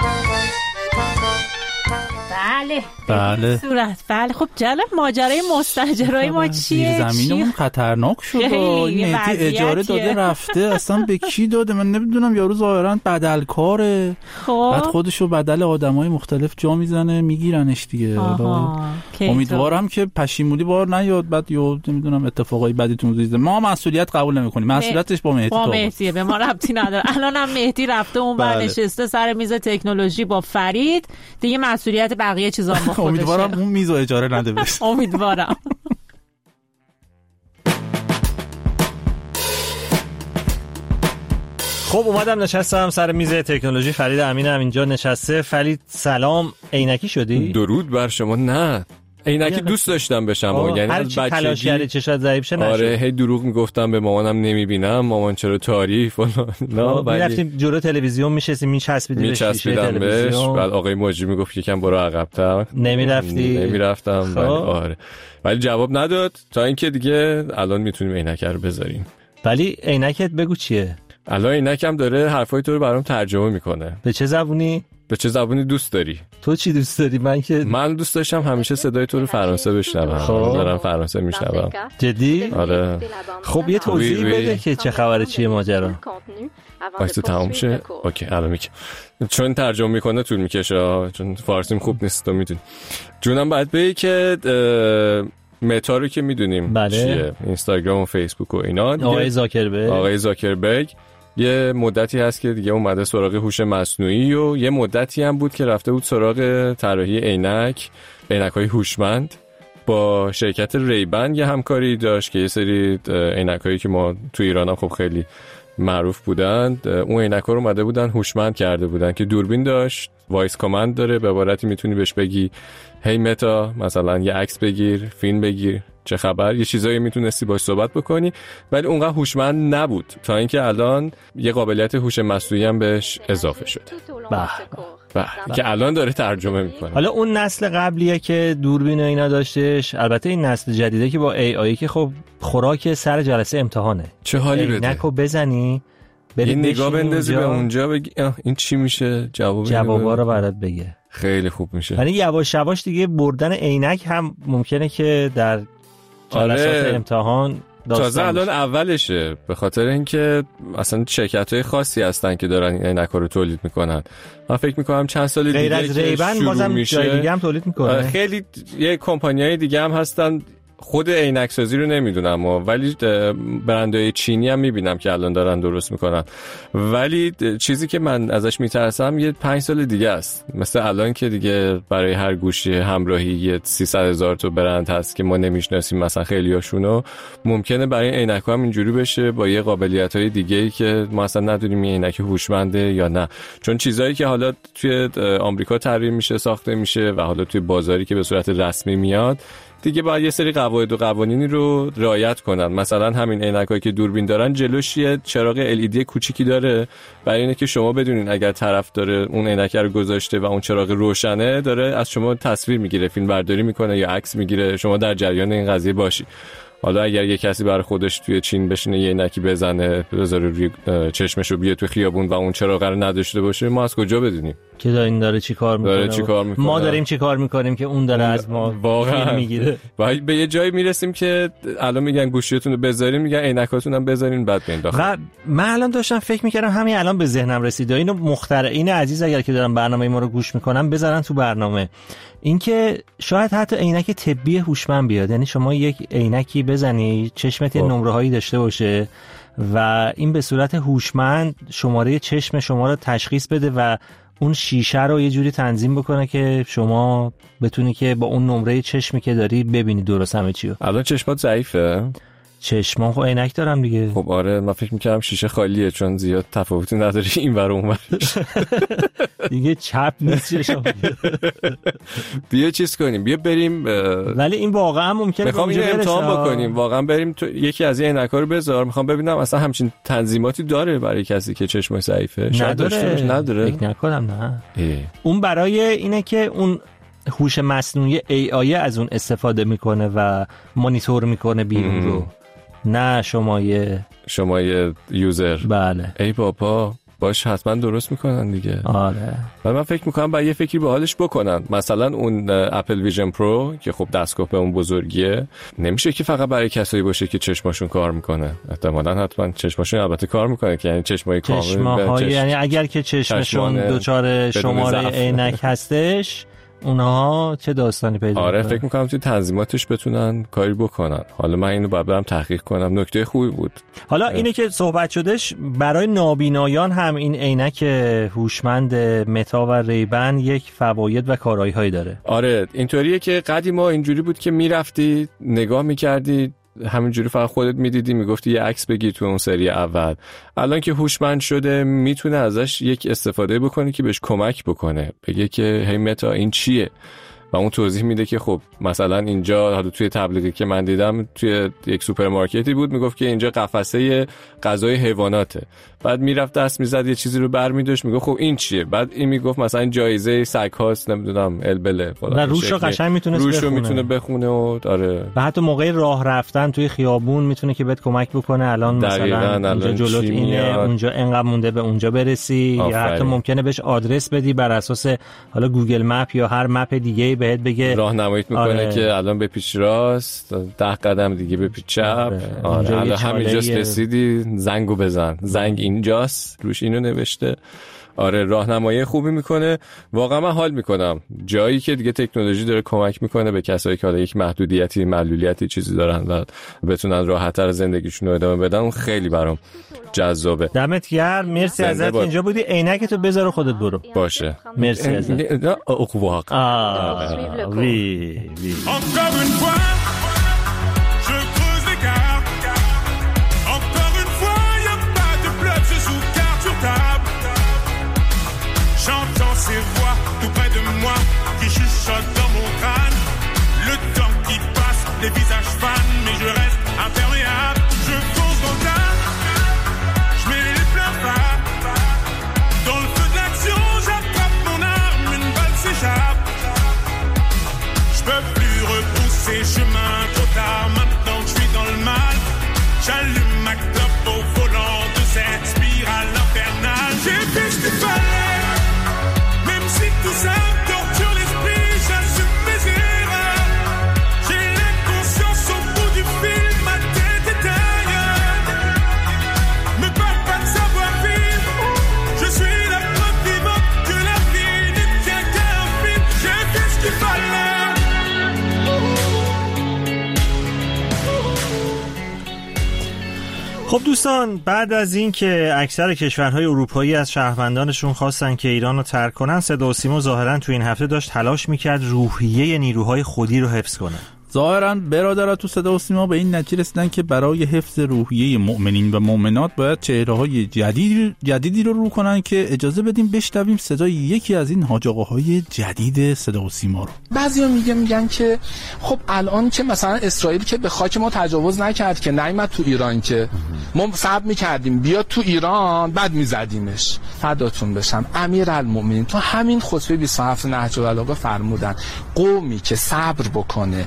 بله بله صورت بله. خب جالب ماجرای مستاجرای ما چیه؟ زمینمون خطرناک شد. این مهدی اجاره داده رفته، اصلا به کی داده من نمیدونم. یارو ظاهرا بدلکاره، بعد خودشو بدل آدمای مختلف جا میزنه میگیرنش دیگه. امیدوارم که پشیمونی بار نیاد بعد یا نمیدونم اتفاقای بدی تو زیسته. ما مسئولیت قبول نمیکنیم، مسئولیتش با مهدی با مهدیه، به ما ربطی نداره. الانم مهدی رفته اون ور نشسته سر میز تکنولوژی با فرید دیگه، مسئولیت بقیه چیزا با خودشه. امیدوارم اون میزو اجاره نده بشه. امیدوارم. خب اومدم نشستم سر میز تکنولوژی. فرید امین هم اینجا نشسته. فرید سلام، عینکی شدی؟ درود بر شما. نه عینکی دوست داشتم بشم، یعنی هر چی تلاش کردی چشات ضعیف شه نشد. آره هی دروغ میگفتم به مامانم نمیبینم، مامان چرا تعریف فلان. نه میرفتیم جلو تلویزیون میشستیم میچسبیدیم به شیشه تلویزیون، بعد آقای مجری میگفت یکم برو عقب‌تر، نمیرفتی نمیرفتم. آره ولی جواب نداد تا اینکه دیگه الان میتونیم عینک رو بذاریم. ولی عینکت بگو چیه؟ الان عینکم داره حرفای تو رو برام ترجمه میکنه. به چه زبونی؟ به چه زبونی دوست داری؟ تو چی دوست داری؟ من که من دوست داشتم همیشه صدای تو رو فرانسه بشنوم. خب دارم فرانسه میشنوم. جدی؟ آره. خب یه توضیح بده که چه خبره، چیه ماجرا؟ واسه تموم شه. اوکی الان میگم. چون ترجمه میکنه طول میکشه، چون فارسیم خوب نیست تو میدونی. جونم باید بگی که متا رو که میدونیم بله. چیه، اینستاگرام و فیسبوک و اینا. آقای زاکربرگ آقای زاکربرگ یه مدتی هست که دیگه اومده سراغ هوش مصنوعی و یه مدتی هم بود که رفته بود سراغ طراحی عینک، عینک‌های هوشمند. با شرکت ریبن یه همکاری داشت که یه سری عینک‌هایی که ما تو ایران هم خب خیلی معروف بودند، اون عینک‌ها رو اومده بودن هوشمند کرده بودن که دوربین داشت، وایس کامند داره، به عبارتی میتونی بهش بگی هی متا مثلا یه عکس بگیر، فیلم بگیر، چه خبر، یه چیزایی میتونستی باش صحبت بکنی، ولی اونقدر هوشمند نبود تا اینکه الان یه قابلیت هوش مصنوعی هم بهش اضافه شده. به به که الان داره ترجمه میکنه. حالا اون نسل قبلیه که دوربین و اینا داشتش، البته این نسل جدیده که با ای آی که خب خوراک سر جلسه امتحانه، چه حالی بده، عینکو بزنی یه نگاه بندازی به اونجا بگی این چی میشه، جواب جوابا رو برات بگه، خیلی خوب میشه. یعنی یواش یواش دیگه بردن عینک هم ممکنه که در جلسات آره. امتحان تازه الان اولشه، به خاطر اینکه اصلا شرکت‌های خاصی هستن که دارن این عینک‌ها رو تولید میکنن. من فکر میکنم چند سال دیگه غیر از ریبن بازم جای دیگه هم تولید میکنه. خیلی یه کمپانی‌های دیگه هم هستن، خود عینک سازی رو نمیدونم ولی برندهای چینی هم میبینم که الان دارن درست میکنن، ولی چیزی که من ازش میترسم یه پنج سال دیگه است، مثل الان که دیگه برای هر گوشی همراهی یه سیصد هزار تا برند هست که ما نمیشناسیم مثلا خیلیاشونو، ممکنه برای عینک هم اینجوری بشه با یه قابلیت‌های دیگه‌ای که ما اصلا ندونیم این عینک هوشمنده یا نه، چون چیزایی که حالا توی آمریکا طراحی میشه ساخته میشه و حالا توی بازاری که به صورت رسمی میاد دیگه باید یه سری قواعد و قوانینی رو رعایت کنن. مثلا همین عینکایی که دوربین دارن جلوش یه چراغ ال ای دی کوچیکی داره برای اینه که شما بدونین اگر طرف داره اون عینک رو گذاشته و اون چراغ روشنه، داره از شما تصویر میگیره، فیلم برداری میکنه یا عکس میگیره، شما در جریان این قضیه باشی. حالا اگر یه کسی برای خودش توی چین بشینه یه عینکی بزنه بذاره روی چشمشو بیاد تو خیابون و اون چراغ رو نداشته باشه، ما از کجا بدونیم که این داره چی کار میکنه؟ داره چی کار میکنه؟ ما داریم چی کار میکنیم که اون داره از ما واقعا میگیره. و به یه جایی میرسیم که الان میگن گوشیتون رو بذارین، میگن عینکاتون هم بذارین بعد بیاین داخل. و من الان داشتم فکر میکردم همین الان به ذهنم رسید، اینو مخترعین عزیز اگر که دارن برنامه ما رو گوش میکنن بذارن تو برنامه، اینکه شاید حتی عینک طبی هوشمند بیاد، یعنی شما یک عینکی بزنی چشمت یه نمره هایی داشته باشه و این به صورت هوشمند شماره چشم شما رو تشخیص بده و اون شیشه رو یه جوری تنظیم بکنه که شما بتونی که با اون نمره چشمی که داری ببینی درست همه چی رو. الان چشمات ضعیفه؟ چشمان خب عینک دارم دیگه. خب آره من فکر میکردم شیشه خالیه چون زیاد تفاوتی نداره این ور اون ورش. دیگه چپ نیست چشم. بیا چیز کنیم، بیا بریم. ولی این واقعا ممکنه میخوام اینو امتحان بکنیم، واقعا بریم تو یکی از این عینک‌ها رو بذار، میخوام ببینم اصلا همچین تنظیماتی داره برای کسی که چشمش ضعیفه. شاید داشته باشه. نداره. فکر نکنم نه. ای. اون برای اینه که اون هوش مصنوعی ای آی از اون استفاده میکنه و مانیتور میکنه بیرون رو، نه شمای شمای یوزر. بله. ای بابا باش حتما درست میکنن دیگه. آره. و من فکر میکنم باید یه فکری به حالش بکنن، مثلا اون اپل ویژن پرو که خب دستگاه به اون بزرگیه، نمیشه که فقط برای کسایی باشه که چشماشون کار میکنه، احتمالاً حتما چشماشون البته کار میکنه که یعنی چشمای کامل چشماهای چشم... یعنی اگر که چشمشون دوچار شماره عینک هستش اونها چه داستانی پیدا آره میکنن؟ فکر میکنم توی تنظیماتش بتونن کاری بکنن. حالا من اینو باید برم تحقیق کنم، نکته خوبی بود. حالا اینه که صحبت شدش برای نابینایان هم این عینک هوشمند متا و ریبن یک فواید و کارایی هایی داره. آره اینطوریه که قدیما اینجوری بود که میرفتی نگاه میکردی همینجوری فقط خودت میدیدی میگفتی یه عکس بگی تو اون سری اول. الان که هوشمند شده میتونه ازش یک استفاده بکنه که بهش کمک بکنه، بگه که هی متا این چیه و اون توضیح میده که خب مثلا اینجا حالا توی تبلیغی که من دیدم توی یک سوپرمارکتی بود میگفت که اینجا قفسه غذای حیواناته، بعد میرفت دست میزد یه چیزی رو برمی‌داشت میگفت خب این چیه، بعد این میگفت مثلا جایزه سگ هاست نمیدونم البله و روش رو قشنگ میتونه روش بخونه. رو میتونه بخونه و داره و حتی موقع راه رفتن توی خیابون میتونه که بهت کمک بکنه الان مثلا اینجا جلوت اینه، اونجا انقدر مونده به اونجا برسی، یا حتی ممکنه بهش آدرس بدی بر اساس حالا گوگل مپ یا هر مپ دیگه بهت بگه راهنماییت میکنه آره. که الان بپیچ راست، ده قدم دیگه بپیچ چپ، آره الان همینجاست رسیدی، زنگو بزن، زنگ اینجاست، روش اینو نوشته. آره راهنمایی خوبی میکنه. واقعا من حال میکنم جایی که دیگه تکنولوژی داره کمک میکنه به کسایی که حالا یک محدودیتی، معلولیتی چیزی دارن و بتونن راحت‌تر زندگیشون رو ادامه بدن، اون خیلی برام جذابه. دمت گرم، مرسی ازت با... اینجا بودی. عینکتو بذار و خودت برو. باشه. مرسی ازت. اوه وی وی J'entends ces voix tout près de moi qui chuchotent dans mon crâne. Le temps qui passe, les visages fanent, mais je reste imperméable. Je fonce dans le tas, je mets les pleins pas. Dans le feu de l'action, j'attrape mon arme, une balle s'échappe. Je peux plus repousser chemin trop tard, maintenant que je suis dans le mal. J'allume ma clope au volant de cette spirale infernale. J'ai fait ce qu'il fallait. Si tout ça me torture l'esprit, j'assume mes erreurs. J'ai l'inconscience au bout du fil, ma tête est ailleurs. Me parle pas de savoir-vivre, je suis la preuve vivante que la vie ne tient qu'à un fil. J'ai fait ce qu'il fallait. خب دوستان، بعد از این که اکثر کشورهای اروپایی از شهروندانشون خواستن که ایران رو ترک کنن، صدا و سیما ظاهراً تو این هفته داشت تلاش میکرد روحیه نیروهای خودی رو حفظ کنه. ظاهراً برادرها تو صدا و سیما به این نتیجه رسیدن که برای حفظ روحیه مؤمنین و مؤمنات باید چهره‌های جدید جدیدی رو رو کنن که اجازه بدیم بشنویم صدای یکی از این حاج آقاهای جدید صدا و سیما رو. بعضیا میگه میگن که خب الان که مثلا اسرائیل که به خاک ما تجاوز نکرد که نیامد تو ایران، که ما صبر میکردیم بیاد تو ایران بعد میزدیمش. فداتون بشم امیرالمومنین تو همین خطبه بیست و هفت نهج البلاغه فرمودن قومی که صبر بکنه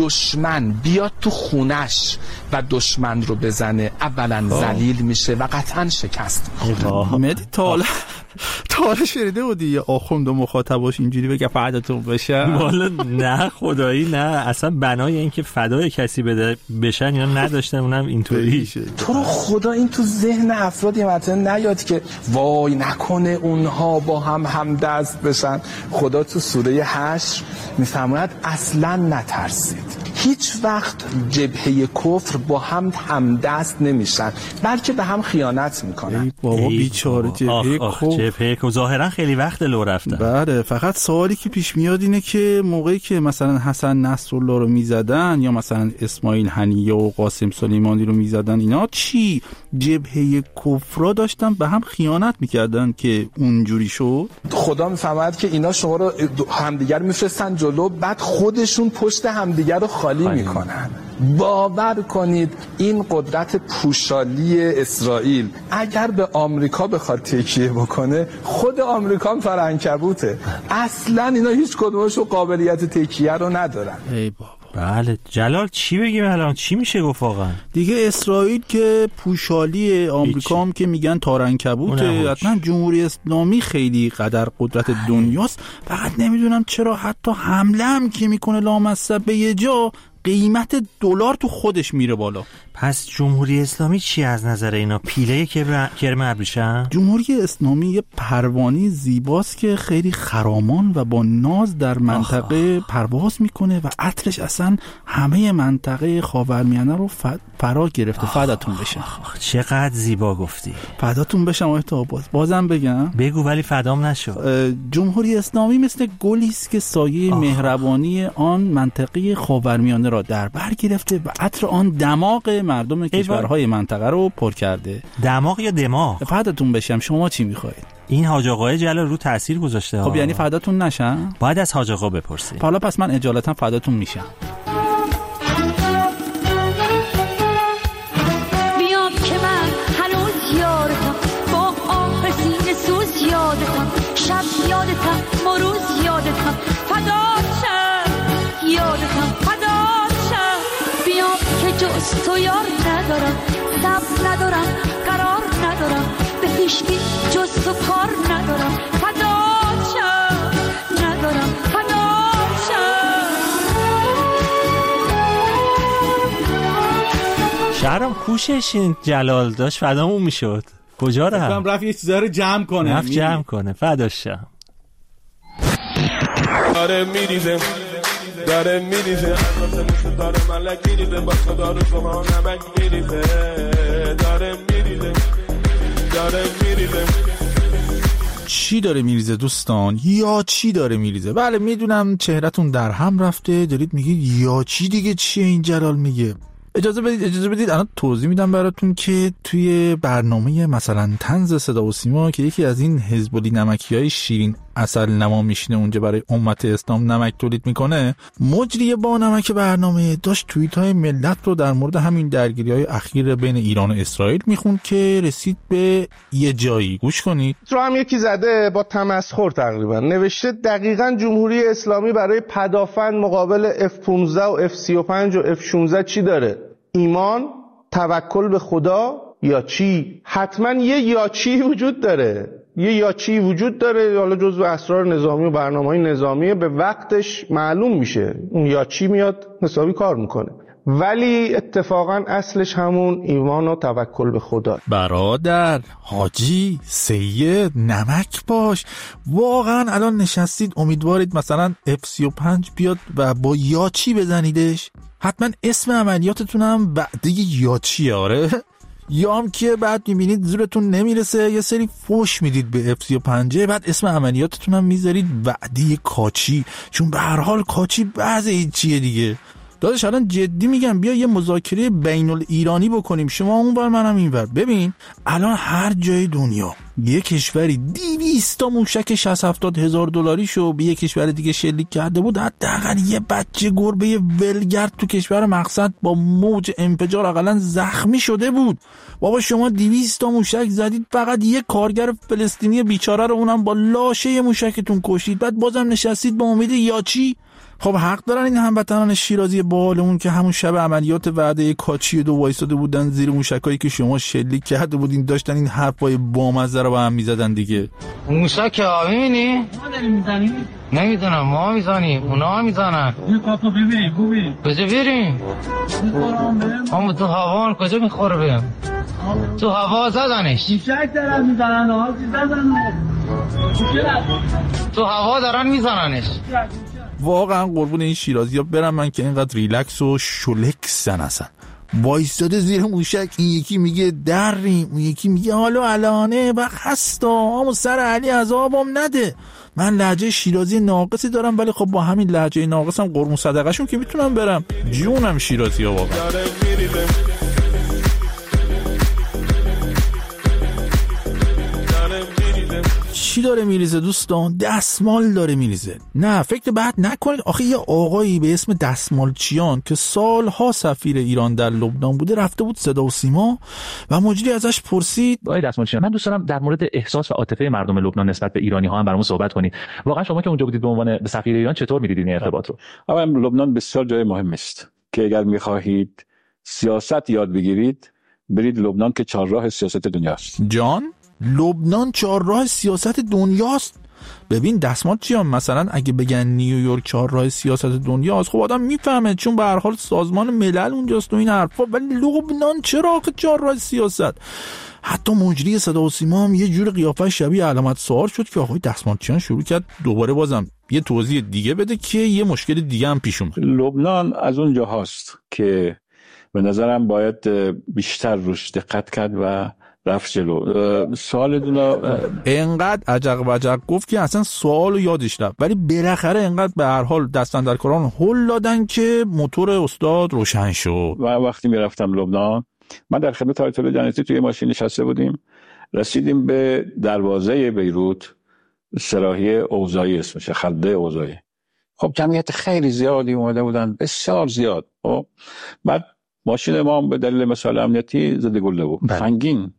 دشمن بیاد تو خونش و دشمن رو بزنه اولا ذلیل میشه و قطعا شکست میخوره. مدی تاله تاله شریده بودی یا آخوند و مخاطباش اینجوری بگه فداتون بشه؟ والا نه خدایی نه، اصلا بنای این که فدای کسی بده بشن اینا نداشتن، اونم اینطوری. تو رو خدا این تو ذهن افراد یه مطمئن نیاد که وای نکنه اونها با هم همدست بشن. خدا تو سوره حشر میفرماید اصلا نترسید، هیچ وقت جبهه کفر با هم همدست نمیشن بلکه به هم خیانت میکنن. ای بابا بیچاره جبهه کفر. جبهه کفر ظاهرا خیلی وقت لو رفتن. بله، فقط سوالی که پیش میاد اینه که موقعی که مثلا حسن نصرالله رو میزدن یا مثلا اسماعیل هنیه و قاسم سلیمانی رو میزدن، اینا چی جبهه کفر داشتن به هم خیانت میکردن که اونجوری شد؟ خدا میفهمد که اینا شما رو همدیگر میفرستن جلو، بعد خودشون پشت همدیگر رو خالی میکنن. باور کنید این قدرت پوشالی اسرائیل اگر به آمریکا بخواد تکیه بکنه، خود آمریکا هم فرعنکبوته، اصلا اینا هیچ کدومشون قابلیت تکیه رو ندارن. ای بابا. بله جلال چی بگیم الان؟ چی میشه گفت واقعا؟ دیگه اسرائیل که پوشالی آمریکا هم که میگن تارنکبوته، حتما جمهوری اسلامی خیلی قدر قدرت دنیاست، فقط نمیدونم چرا حتی حمله هم که میکنه لامصب به یه جا قیمت دلار تو خودش میره بالا. پس جمهوری اسلامی چی از نظر اینا؟ پیله کرم ابریشم؟ جمهوری اسلامی یه پروانه زیباست که خیلی خرامان و با ناز در منطقه آخ. پرواز میکنه و عطرش اصلا همه منطقه خاورمیانه رو فرا گرفته. فداتون بشم. چقدر زیبا گفتی. فداتون بشم آقای تاباز. بازم بگم بگو ولی فدام نشو. جمهوری اسلامی مثل گلی است که سایه آه. مهربانی آن منطقه خاورمیانه را در بر گرفته و عطر آن دماغ مردم کشورهای منطقه رو پر کرده. دماغ یا دماغ؟ فداتون بشم. شما چی میخواید؟ این حاج آقای جلال رو تاثیر گذاشته. خب یعنی فداتون نشم؟ باید از حاج آقا بپرسی. حالا پس من اجالتا فداتون میشم. بیا که من هنوز یادتم، با آه سینه سوز یادتم، شب یادتم، مروز یادتم، فداتم یادتم، فداتم. بیا که جز تو یار ندارم، صبر ندارم، قرار ندارم، به هیچکی جز تو کار ندارم، فداتم ندارم، فداتم. شهرام کوشش این جلال داشت فدامون میشد. کجا رفت؟ فکرم رفت یه چیزا رو جمع کنه. رفت جمع کنه. فداشم. داره میریزه داره میریزه داره ملک میریزه با صدا رو شما نمک میریزه داره میریزه داره میریزه. چی داره میریزه دوستان؟ یا چی داره میریزه؟ بله میدونم چهرهتون در هم رفته، دارید میگید یا چی دیگه چیه این جلال میگه. اجازه بدید اجازه بدید الان توضیح میدم براتون که توی برنامه مثلا طنز صدا و سیما که یکی از این حزب‌الی نمکی‌های شیرین عسل نما میشینه اونجا برای امت اسلام نمک تولید میکنه، مجری با نمک برنامه داشت توییت‌های ملت رو در مورد همین درگیری‌های اخیر بین ایران و اسرائیل میخوند که رسید به یه جایی. گوش کنید. رو هم یکی زده با تمسخر تقریبا نوشته دقیقاً جمهوری اسلامی برای پدافند مقابل اف پانزده و اف سی و پنج و اف شانزده چی داره؟ ایمان، توکل به خدا یا چی؟ حتما یه یا چی وجود داره. یه یا چی وجود داره، حالا جزو اسرار نظامی و برنامه‌های نظامیه، به وقتش معلوم میشه اون یا چی میاد حسابی کار میکنه. ولی اتفاقا اصلش همون ایمان و توکل به خدا. برادر، حاجی، سید، نمک باش. واقعا الان نشستید امیدوارید مثلا اف سی و پنج بیاد و با یا چی بزنیدش؟ حتما اسم عملیاتتون هم وعده یا چیه. آره یا هم که بعد میبینید زورتون نمیرسه یه سری فوش میدید به اف سی و پنج، بعد اسم عملیاتتون هم میذارید وعده کاچی، چون به هر حال کاچی بعضی چیه دیگه. داداش الان جدی میگم بیا یه مذاکره بین الایرانی بکنیم، شما اونور منم اینور. ببین الان هر جای دنیا یه کشوری دویست تا موشک شصت هفتاد هزار دلاری شو به یه کشور دیگه شلیک کرده بود، حداقل یه بچه گربه ولگرد تو کشور مقصد با موج انفجار حداقل زخمی شده بود. بابا شما دویست تا موشک زدید، فقط یه کارگر فلسطینی بیچاره رو اونم با لاشه موشکتون کشید، بعد بازم نشستید با امید یا چی؟ خب حق دارن این هموطنان شیرازی باحالمون که همون شب عملیات وعده کاچی دو وایساده بودن زیر موشکایی که شما شلیک کرده بودین، داشتن این حرفای بامزه رو با هم میزدن دیگه. موشک ها میبینی؟ ما داریم میزنیم؟ نمیدونم، ما میزنیم اونا میزنن. این کافو ببین خوبی کجا بریم؟ اما تو هوا کجا میخوره بریم؟ تو هوا زدنش موشک دارن میزنن ها زدن تو هوا دارن میزننش. واقعا قربون این شیرازی ها برم من که اینقدر ریلکس و شلکس زن هستن. وایستاده زیر موشک، این یکی میگه دریم، اون یکی میگه حالا الانه و خستا همون سر علی عذابم نده. من لهجه شیرازی ناقصی دارم ولی خب با همین لهجه ناقصم قربون صدقشون که میتونم برم. جونم شیرازی ها واقعا. چی داره میریزه دوستان؟ دستمال داره میریزه. نه فکر بد نکنید، آخه یه آقایی به اسم دستمالچیان که سالها سفیر ایران در لبنان بوده رفته بود صدا و سیما و مجری ازش پرسید آقای دستمالچیان، من دوست دارم در مورد احساس و عاطفه مردم لبنان نسبت به ایرانی ها هم برامون صحبت کنید. واقعا شما که اونجا بودید به عنوان سفیر ایران چطور میدیدید این ارتباط رو؟ آقا لبنان بسیار جای مهم است که اگر میخواهید سیاست یاد بگیرید برید لبنان که چهارراه سیاست دنیاست. جان لبنان چهارراه سیاست دنیاست. ببین دستمالچیان مثلا اگه بگن نیویورک چهارراه سیاست دنیاست خب آدم میفهمه چون به هر حال سازمان ملل اونجاست و این حرفا، ولی لبنان چرا آخه چهارراه سیاست؟ حتی مجری صدا و سیما هم یه جور قیافه شبیه علامت سوال شد که آقای دستمالچیان شروع کرد دوباره بازم یه توضیح دیگه بده که یه مشکل دیگه هم پیش اومد. لبنان از اون جاهاست که به نظرم باید بیشتر روش دقت کرد و رفت جلو. سوال دونا اینقدر عجق و عجق گفت که اصلا سوالو یادش رفت، ولی بالاخره اینقدر به هر حال دستن در کاران هل دادن که موتور استاد روشن شد. و وقتی میرفتم لبنان، من در خدمت آیت الله جنتی توی ماشین نشسته بودیم، رسیدیم به دروازه بیروت، سراحی اوزایی اسمشه، خلده اوزایی. خب جمعیت خیلی زیادی اومده بودن، بسیار زیاد. خب بعد ماشین ما به دلیل مسائل امنیتی زده گله بود، سنگین.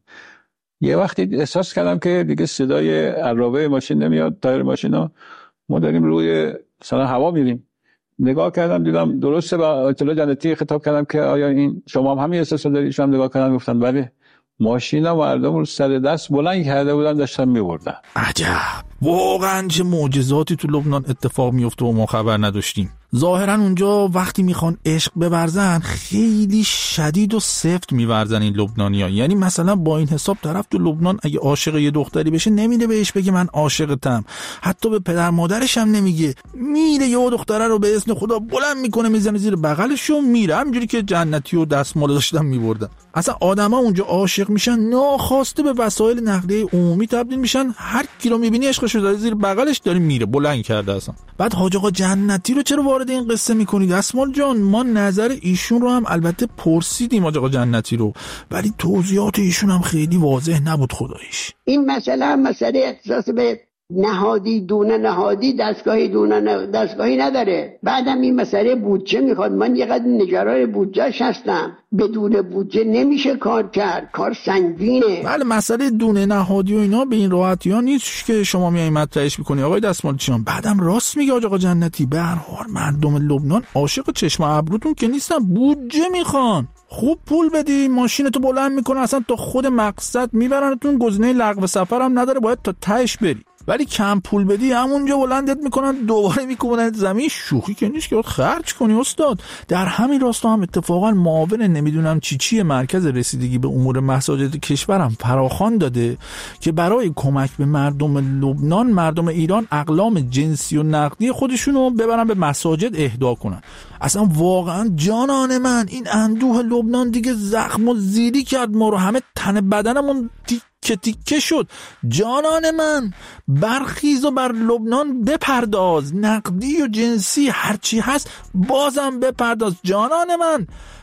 یه وقتی احساس کردم که دیگه صدای عرابه ماشین نمیاد، تایر ماشینا، ما داریم روی مثلا هوا میریم. نگاه کردم دیدم درسته، با اطلاع جنتی خطاب کردم که آیا این شما هم همین احساس دارید؟ شما نگاه کردن گفتن بله. ماشینا مردم رو سر دست بلند کرده بودن داشتن میبردن. عجب، واقعا چه معجزاتی تو لبنان اتفاق میفته و ما خبر نداشتیم. ظاهرا اونجا وقتی میخوان عشق بورزن خیلی شدید و سفت میورزن این لبنانی‌ها. یعنی مثلا با این حساب طرف تو لبنان اگه عاشق یه دختری بشه نمیده بهش بگه من عاشقتم، حتی به پدر مادرش هم نمیگه، میره یه دختره رو به اسم خدا بلند میکنه میزنه زیر بغلش و میره، همینجوری که جنتی و دستمال داشتن میبردن. اصلا آدما اونجا عاشق میشن ناخواسته به وسایل نقلیه عمومی تبدیل میشن، هر کی رو میبینی عشقشو داره زیر بغلش داره میره، بلند کرده اصلا. بعد حاج آقا جنتی رو چرا وارد این قصه میکنید؟ اسمال جان، ما نظر ایشون رو هم البته پرسیدیم حاج آقا جنتی رو، ولی توضیحات ایشون هم خیلی واضح نبود خداییش. این مسئله هم مسئله اختصاص به نهادی دونه نهادی، دستگاهی دونه دستگاهی نداره. بعدم این مسئله بودجه میخواد. من یه قدر نگران بودجهش هستم. بدون بودجه نمیشه کار کرد، کار سنگینه. بله، مسئله دونه نهادی و اینا به این راحتی ها نیست که شما میای مطرحش میکنی آقای دستمالچیان. بعدم راست میگه آقا جنتی، به هر حال مردم لبنان عاشق چشم ابروتون که نیستن، بودجه میخوان. خوب پول بدی ماشینتو بلند میکنه اصلا تا خود مقصد میبرنتون، گزینه لغو سفر هم نداره، باید تا تهش بری. ولی کم پول بدی همونجا بلندت میکنن، دوباره میکنن زمین. شوخی که نیست که باید خرج کنی استاد. در همین راستا هم اتفاقا معاون نمیدونم چی چی مرکز رسیدگی به امور مساجد کشورم فراخوان داده که برای کمک به مردم لبنان، مردم ایران اقلام جنسی و نقدی خودشونو ببرن به مساجد اهدا کنن. اصلا واقعا جانان من، این اندوه لبنان دیگه زخم و زیری کرد ما رو، همه تن بدنمون تیکه تیکه شد. جانان من، برخیز و بر لبنان بپرداز، نقدی و جنسی هرچی هست بازم بپرداز. جانان من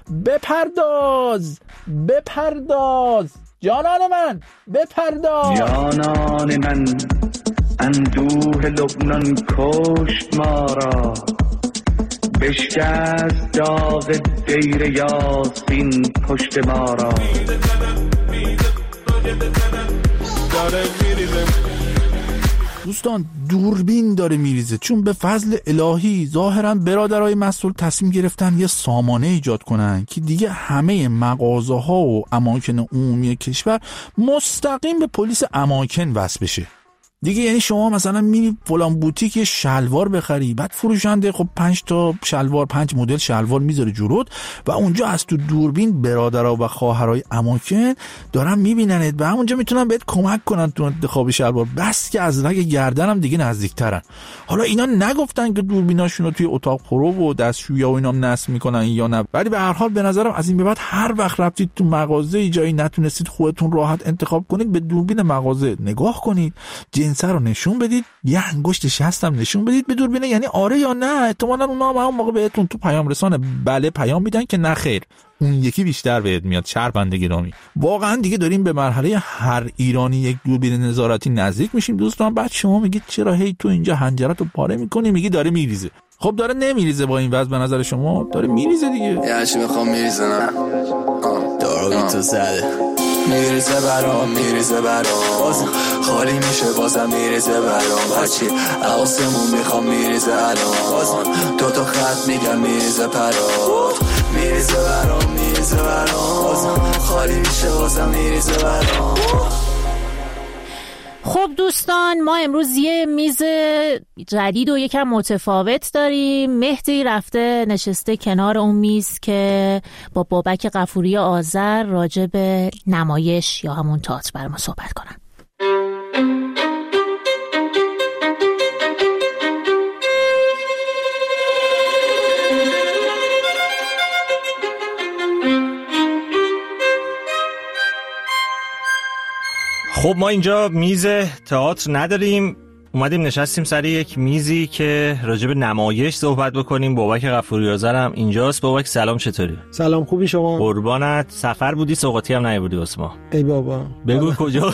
بپرداز، بپرداز. جانان من بپرداز. جانان من، اندوه لبنان کشت ما را، بشکست داغ دیر یاسین پشت ما را. دوستان، دوربین داره میریزه، چون به فضل الهی ظاهرا برادرای مسئول تصمیم گرفتن یه سامانه ایجاد کنن که دیگه همه مغازه ها و اماکن عمومی کشور مستقیم به پلیس اماکن وصل بشه دیگه. یعنی شما مثلا میری فلان بوتیک شلوار بخری، بعد فروشنده خب پنج تا شلوار، پنج مدل شلوار میذاره جلوت و اونجا از تو دوربین برادرها و خواهرای اماکن دارن میبیننت و همونجا میتونن بهت کمک کنن تو انتخاب شلوار، بس که از رگ گردن هم دیگه نزدیکترن. حالا اینا نگفتن که دوربیناشون رو توی اتاق پرو و دستشویی و اینا نصب میکنن یا نه، ولی به هر حال به نظرم از این به بعد هر وقت رفتید تو مغازه جایی نتونستید خودتون راحت انتخاب کنید، به دوربین مغازه نگاه کنید، جنس رو نشون بدید، یه انگشت شست هم نشون بدید به دوربینه، یعنی آره یا نه. احتمالاً اونا هم اون موقع بهتون تو پیام رسانه بله پیام میدن که نه خیر، اون یکی بیشتر بهت میاد. شرمنده گرامی، واقعا دیگه داریم به مرحله هر ایرانی یک دوربین نظارتی نزدیک میشیم دوستان. بعد شما میگید چرا هی تو اینجا حنجرتو پاره میکنی؟ میگی داره میریزه. خب داره نمیریزه با این وضع؟ به نظر شما داره میریزه دیگه. یعنی چی میخوام میریزه؟ نه دارو تو زده میریزه برام، میریزه برام، بازم خالی میشه بازم میریزه برام. هرچی آسمون میخوام میریزه الان، بازم دو تا خط میگم میریزه پرات. میریزه برام، میریزه برام، بازم خالی میشه بازم میریزه برام. خب دوستان، ما امروز یه میز جدید و یکم متفاوت داریم. مهدی رفته نشسته کنار اون میز که با بابک غفوری آذر راجع به نمایش یا همون تئاتر برای ما صحبت کنن. خب ما اینجا میز تئاتر نداریم، اومدیم نشستیم سر یک میزی که راجع به نمایش صحبت بکنیم. بابک غفوری آذرم اینجاست. بابک سلام، چطوری؟ سلام، خوبی شما؟ قربانت. سفر بودی، سوغاتی هم نیبودی واسه ما. ای بابا بگو کجا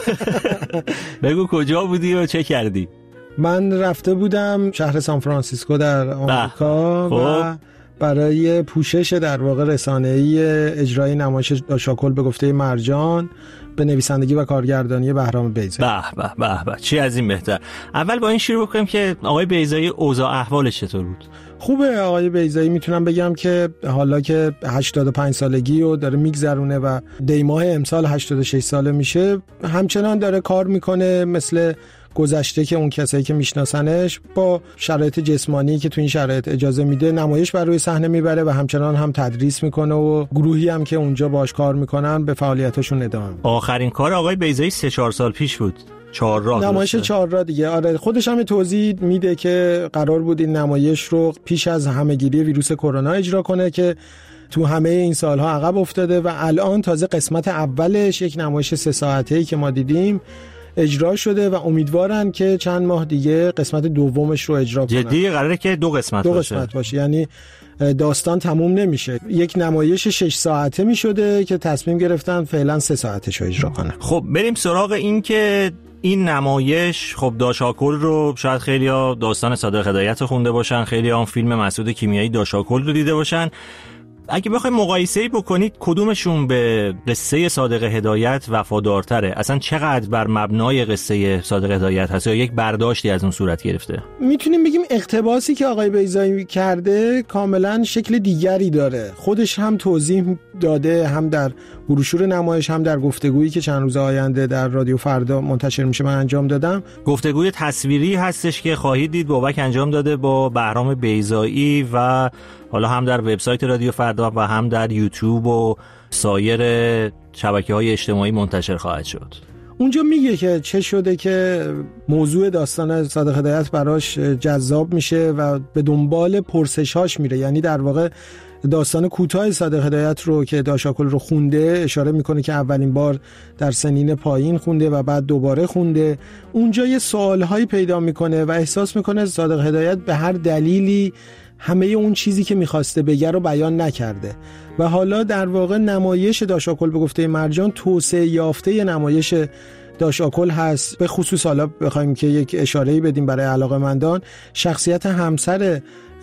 بگو کجا بودی و چه کردی؟ من رفته بودم شهر سان فرانسیسکو در آمریکا و برای پوشش در واقع رسانه‌ای اجرای نمایش داشاکل به گفته مرجان به نویسندگی و کارگردانی بهرام بیضایی. به به به به، چی از این بهتر. اول با این شروع بکنیم که آقای بیضایی اوضاع احوالش چطور بود؟ خوبه. آقای بیضایی میتونم بگم که حالا که هشتاد و پنج سالگی رو داره میگذرونه و دی ماه امسال هشتاد و شش ساله میشه، همچنان داره کار میکنه مثل گذشته که اون کسایی که میشناسنش با شرایط جسمانی که تو این شرایط اجازه میده نمایش بر روی صحنه میبره و همچنان هم تدریس میکنه و گروهی هم که اونجا باش کار میکنن به فعالیتاشون ادامه میده. آخرین کار آقای بیضایی سه چهار سال پیش بود، چهار راه نمایش چهار راه دیگه. آره خودش هم توضیح میده که قرار بود این نمایش رو پیش از همهگیری ویروس کرونا اجرا کنه که تو همه این سالها عقب افتاده و الان تازه قسمت اولش یک نمایش سه ساعته‌ای که ما دیدیم اجرا شده و امیدوارن که چند ماه دیگه قسمت دومش رو اجرا کنن. جدی قراره که دو قسمت دو باشه؟ دو قسمت باشه، یعنی داستان تموم نمیشه. یک نمایش شش ساعته میشده که تصمیم گرفتن فعلا سه ساعتش رو اجرا کنن. خب بریم سراغ این که این نمایش، خب داشاکل رو شاید خیلی‌ها داستان صادق هدایت خونده باشن، خیلی‌ها هم فیلم مسعود کیمیایی داشاکل رو دیده باشن. اگه بخوای مقایسه‌ای بکنید کدومشون به قصه صادق هدایت وفادارتره؟ اصلا چقدر بر مبنای قصه صادق هدایت هست یا یک برداشتی از اون صورت گرفته؟ میتونیم بگیم اقتباسی که آقای بیضایی کرده کاملا شکل دیگری داره. خودش هم توضیح داده، هم در بروشور نمایش هم در گفتگویی که چند روز آینده در رادیو فردا منتشر میشه من انجام دادم. گفتگوی تصویری هستش که خواهید دید بابک انجام داده با بهرام بیضایی و حالا هم در وبسایت رادیو فردا و هم در یوتیوب و سایر شبکه‌های اجتماعی منتشر خواهد شد. اونجا میگه که چه شده که موضوع داستان صادق هدایت براش جذاب میشه و به دنبال پرسش‌هاش میره. یعنی در واقع داستان کوتاه صادق هدایت رو که داشاکل رو خونده اشاره میکنه که اولین بار در سنین پایین خونده و بعد دوباره خونده. اونجا یه سوالهایی پیدا میکنه و احساس میکنه صادق هدایت به هر دلیلی همه اون چیزی که میخواسته بگه رو بیان نکرده و حالا در واقع نمایش داشاکل به گفته مرجان توسعه یافته نمایش داشاکل هست. به خصوص حالا بخوایم که یک اشاره‌ای بدیم برای علاقه‌مندان، شخصیت همسر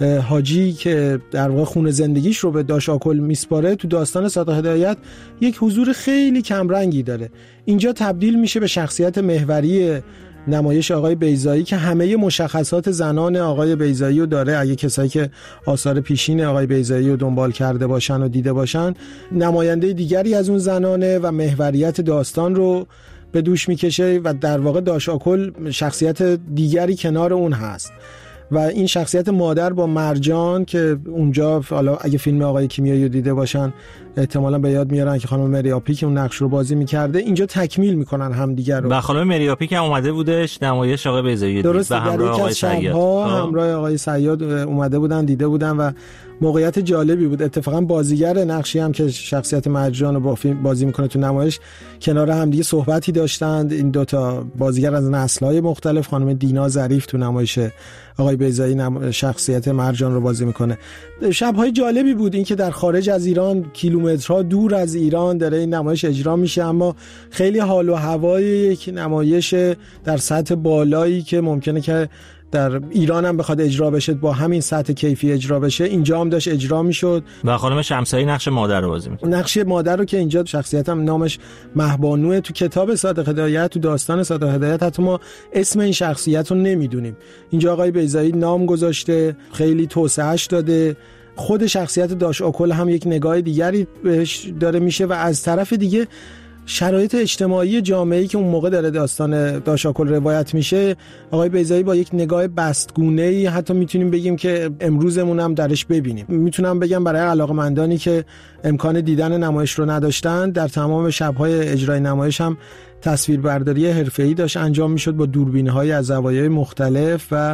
حاجی که در واقع خون زندگیش رو به داشاکل میسپاره تو داستان صادق هدایت یک حضور خیلی کمرنگی داره. اینجا تبدیل میشه به شخصیت محوری نمایش آقای بیضایی که همه مشخصات زنان آقای بیضایی رو داره. اگه کسایی که آثار پیشین آقای بیضایی رو دنبال کرده باشن و دیده باشن، نماینده دیگری از اون زنانه و محوریت داستان رو به دوش میکشه و در واقع داشاکل شخصیت دیگری کنار اون هست و این شخصیت مادر با مرجان که اونجا حالا اگه فیلم آقای کیمیایی رو دیده باشن احتمالاً به یاد میارن که خانم مریاپی که اون نقش رو بازی میکرده، اینجا تکمیل میکنن همدیگر رو. و خانم مریاپی که اومده بودش نمایش آقای بیضایی درست، به همراه آقای صیاد همراه آقای صیاد اومده بودن دیده بودن و موقعیت جالبی بود. اتفاقا بازیگر نقشی هم که شخصیت مرجان رو با فیلم بازی میکنه تو نمایش کنار هم دیگه صحبتی داشتند. این دوتا بازیگر از نسل‌های مختلف، خانم دینا ظریف تو نمایش آقای بیضایی شخصیت مرجان رو بازی میکنه. شب‌های جالبی بود این که در خارج از ایران، کیلومترها دور از ایران داره این نمایش اجرا میشه، اما خیلی حال و هوای یک نمایش در سطح بالایی که ممکنه که در ایران هم بخواد اجرا بشه با همین سطح کیفی اجرا بشه، اینجا هم داشت اجرا میشد. و خانم شمسایی نقش مادر رو بازی میکنه. نقش مادر رو که اینجا شخصیت هم نامش مهبانوه. تو کتاب صادق هدایت، تو داستان صادق هدایت حتی ما اسم این شخصیت رو نمیدونیم. اینجا آقای بیضایی نام گذاشته، خیلی توسعهش داده. خود شخصیت داشاکل هم یک نگاه دیگری بهش داره میشه و از طرف دیگه شرایط اجتماعی جامعه‌ای که اون موقع داره داستان داشاکل روایت میشه، آقای بیضایی با یک نگاه بستگونه‌ای حتی میتونیم بگیم که امروزمون هم درش ببینیم. میتونم بگم برای علاقه‌مندانی که امکان دیدن نمایش رو نداشتن، در تمام شب‌های اجرای نمایش هم تصویربرداری حرفه‌ای داشت انجام میشد با دوربین‌های از زوایای مختلف و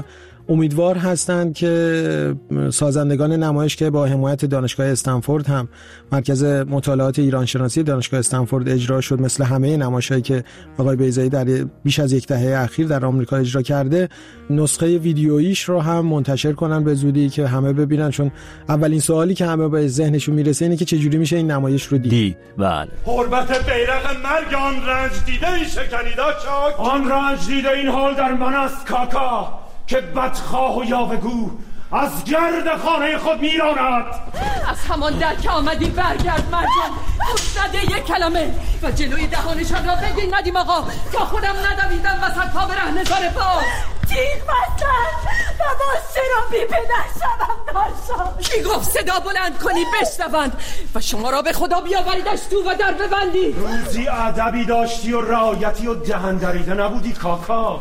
امیدوار هستند که سازندگان نمایش که با حمایت دانشگاه استنفورد هم مرکز مطالعات ایرانشناسی دانشگاه استنفورد اجرا شد، مثل همه نمایش‌هایی که آقای بیضایی در بیش از یک دهه اخیر در آمریکا اجرا کرده، نسخه ویدیوییش رو هم منتشر کنن به زودی که همه ببینن، چون اولین سوالی که همه به ذهنشون میرسه اینه که چجوری میشه این نمایش رو دید. دید. بله. حرمت بیرق مرگ آن رنج دیده این شکنیدا چاک، آن رنج دیده این حال در من است کاکا، که بدخواه و یاوه‌گو از گرد خانه خود میراند. از همان در که آمدی برگرد مرجان، گوش نده یک کلمه و جلوی دهانشان را بگیر ندیم آقا، تا خودم ندویدم وسط پا به رهنزار باز. تیغ بستن و با سرم بی پدر شوم ناشا. کی گفت صدا بلند کنی بشنوند و شما را به خدا بیاوریدش تو و در ببندی. روزی ادبی داشتی و رعایتی و دهن دریده نبودی کاکا.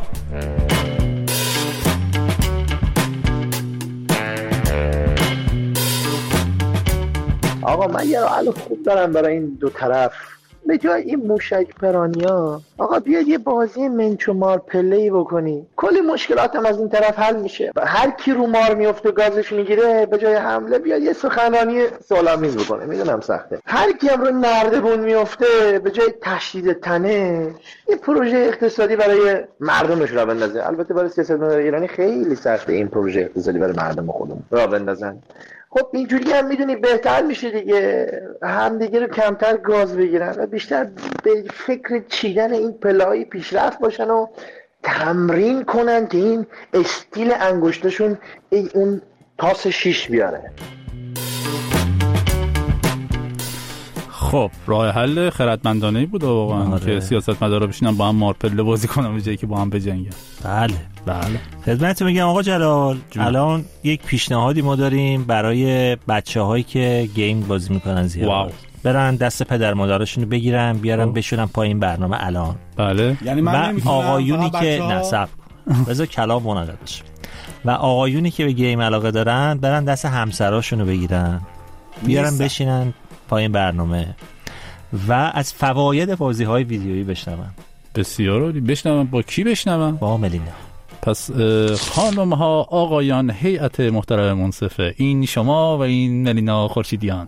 آقا من یه حل خوب دارم برای این دو طرف. به جای این موشک پرانیا آقا بیاد یه بازی منچ و مار پله‌ای بکنی، کلی مشکلات هم از این طرف حل میشه. هر کی رو مار میفته گازش میگیره، به جای حمله بیاد یه سخنرانی صلح‌آمیز بکنه. میدونم سخته. هر کی هم رو نردبون میفته، به جای تشدید تنش یه پروژه اقتصادی برای مردمش را بندازه. البته برای سیاستمدار ایرانی خیلی سخته این پروژه اقتصادی برای مردم خودمون را بندازن. خب اینجوری هم میدونی بهتر میشه دیگه، هم دیگه رو کمتر گاز بگیرن و بیشتر به فکر چیدن این پله‌های پیشرفت باشن و تمرین کنن که این استیل انگشتشون اون تاس شیش بیاره. خب راه حل خردمندانه‌ای بود واقعا آره. که سیاستمدارا بشینن با هم مارپله بازی کنن به جایی که با هم بجنگن. بله بله. خدمت میگم آقا جلال، جون. الان یک پیشنهادی ما داریم برای بچه‌هایی که گیم بازی میکنن زیاد. واو. برن دست پدر مادرشون رو بگیرن بیارن بشونن پایین برنامه الان. بله. یعنی من نمیتونم آقایونی که نه صبر بذار کلام منعقد بشه. و آقایونی که به گیم علاقه دارن برن دست همسراشون رو بگیرن بیارن نیست. بشینن پایین برنامه و از فواید بازی‌های ویدیویی بشنون. بسیار عالی. بشنون با کی بشنون؟ با ملینا. پس خانم ها آقایان هیئت محترم منصفه، این شما و این ملینا خورشیدیان.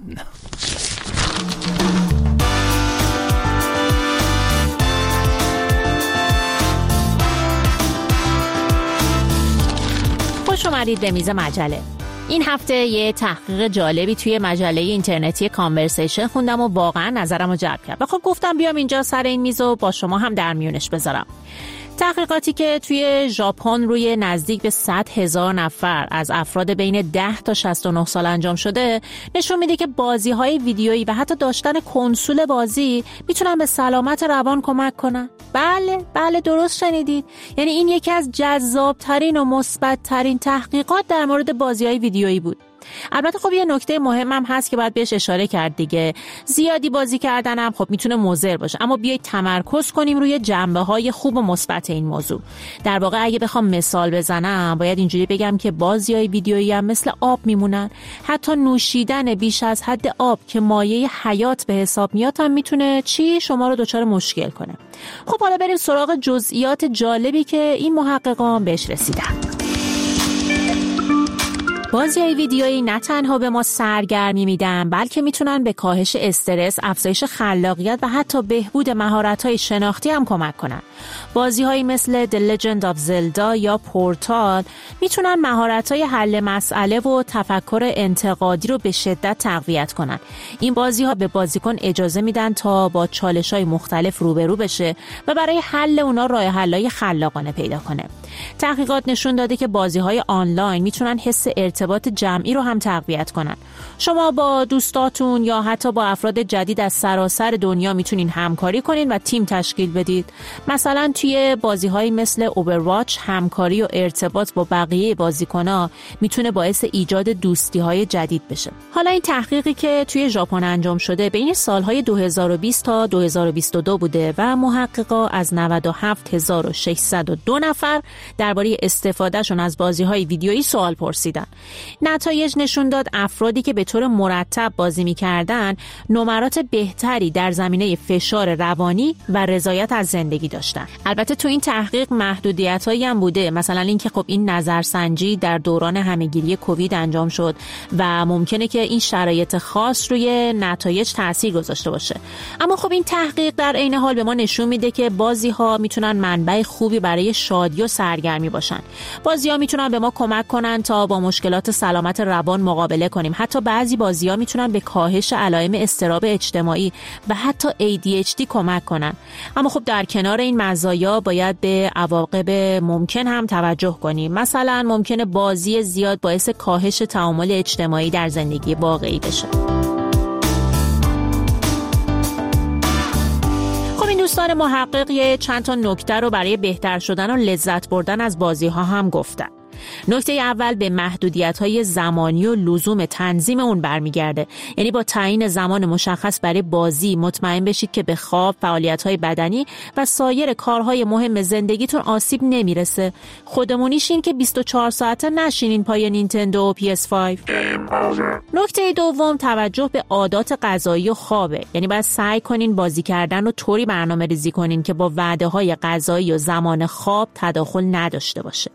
خوش اومدید به میز مجله. این هفته یه تحقیق جالبی توی مجله اینترنتی کانورسیشن خوندم و واقعا نظرم رو جلب کرد. خب گفتم بیام اینجا سر این میز و با شما هم در میونش بذارم. تحقیقاتی که توی ژاپن روی نزدیک به صد هزار نفر از افراد بین ده تا شصت و نه سال انجام شده نشون میده که بازی‌های ویدیویی و حتی داشتن کنسول بازی میتونن به سلامت روان کمک کنن. بله بله درست شنیدید. یعنی این یکی از جذاب‌ترین و مثبت‌ترین تحقیقات در مورد بازی‌های ویدیویی بود. البته خب یه نکته مهمم هست که باید بهش اشاره کرد دیگه. زیادی بازی کردنم خب میتونه مضر باشه، اما بیایید تمرکز کنیم روی جنبه‌های خوب و مثبت این موضوع. در واقع اگه بخوام مثال بزنم باید اینجوری بگم که بازی‌های ویدیویی هم مثل آب میمونن. حتی نوشیدن بیش از حد آب که مایه حیات به حساب میاد هم میتونه چی شما رو دچار مشکل کنه. خب حالا بریم سراغ جزئیات جالبی که این محققان بهش رسیدن. بازی‌های ویدیویی نه تنها به ما سرگرمی میدن بلکه میتونن به کاهش استرس، افزایش خلاقیت و حتی بهبود مهارت‌های شناختی هم کمک کنن. بازی‌هایی مثل The Legend of Zelda یا پورتال میتونن مهارت‌های حل مسئله و تفکر انتقادی رو به شدت تقویت کنن. این بازی‌ها به بازیکن اجازه میدن تا با چالش‌های مختلف روبرو بشه و برای حل اونا راه حل‌های خلاقانه پیدا کنه. تحقیقات نشون داده که بازی‌های آنلاین میتونن حس ارتباط جمعی رو هم تقویت کنن. شما با دوستاتون یا حتی با افراد جدید از سراسر دنیا میتونین همکاری کنین و تیم تشکیل بدید. مثلا توی بازی‌های مثل اوورواچ همکاری و ارتباط با بقیه بازیکن‌ها میتونه باعث ایجاد دوستی‌های جدید بشه. حالا این تحقیقی که توی ژاپن انجام شده بین سال‌های دو هزار و بیست تا دو هزار و بیست و دو بوده و محققا از نود و هفت هزار و ششصد و دو نفر درباره استفادهشون از بازی‌های ویدیویی سوال پرسیدن. نتایج نشون داد افرادی که به طور مرتب بازی می‌کردن نمرات بهتری در زمینه فشار روانی و رضایت از زندگی داشتن. البته تو این تحقیق محدودیتایی هم بوده، مثلا اینکه خب این نظرسنجی در دوران همه‌گیری کووید انجام شد و ممکنه که این شرایط خاص روی نتایج تاثیر گذاشته باشه. اما خب این تحقیق در عین حال به ما نشون میده که بازی‌ها میتونن منبع خوبی برای شادی و سرگرمی باشن. بازی‌ها میتونن به ما کمک کنن تا با مشکلات سلامت روان مقابله کنیم. حتی بعضی بازی‌ها میتونن به کاهش علائم اضطراب اجتماعی و حتی ای دی اچ دی کمک کنن. اما خب در کنار این مزایا باید به عواقب ممکن هم توجه کنیم. مثلا ممکنه بازی زیاد باعث کاهش تعامل اجتماعی در زندگی واقعی بشه. خب این دوستان محقق یه چند تا نکته رو برای بهتر شدن و لذت بردن از بازی‌ها هم گفتن. نکته اول به محدودیت‌های زمانی و لزوم تنظیم اون برمیگرده. یعنی با تعیین زمان مشخص برای بازی مطمئن بشید که به خواب، فعالیت‌های بدنی و سایر کارهای مهم زندگیتون آسیب نمیرسه. خودمونیشین که بیست و چهار ساعته نشینین پای نینتندو و پی اس پنج. نکته دوم توجه به عادات غذایی و خوابه. یعنی باید سعی کنین بازی کردن رو طوری برنامه‌ریزی کنین که با وعده‌های غذایی و زمان خواب تداخل نداشته باشه.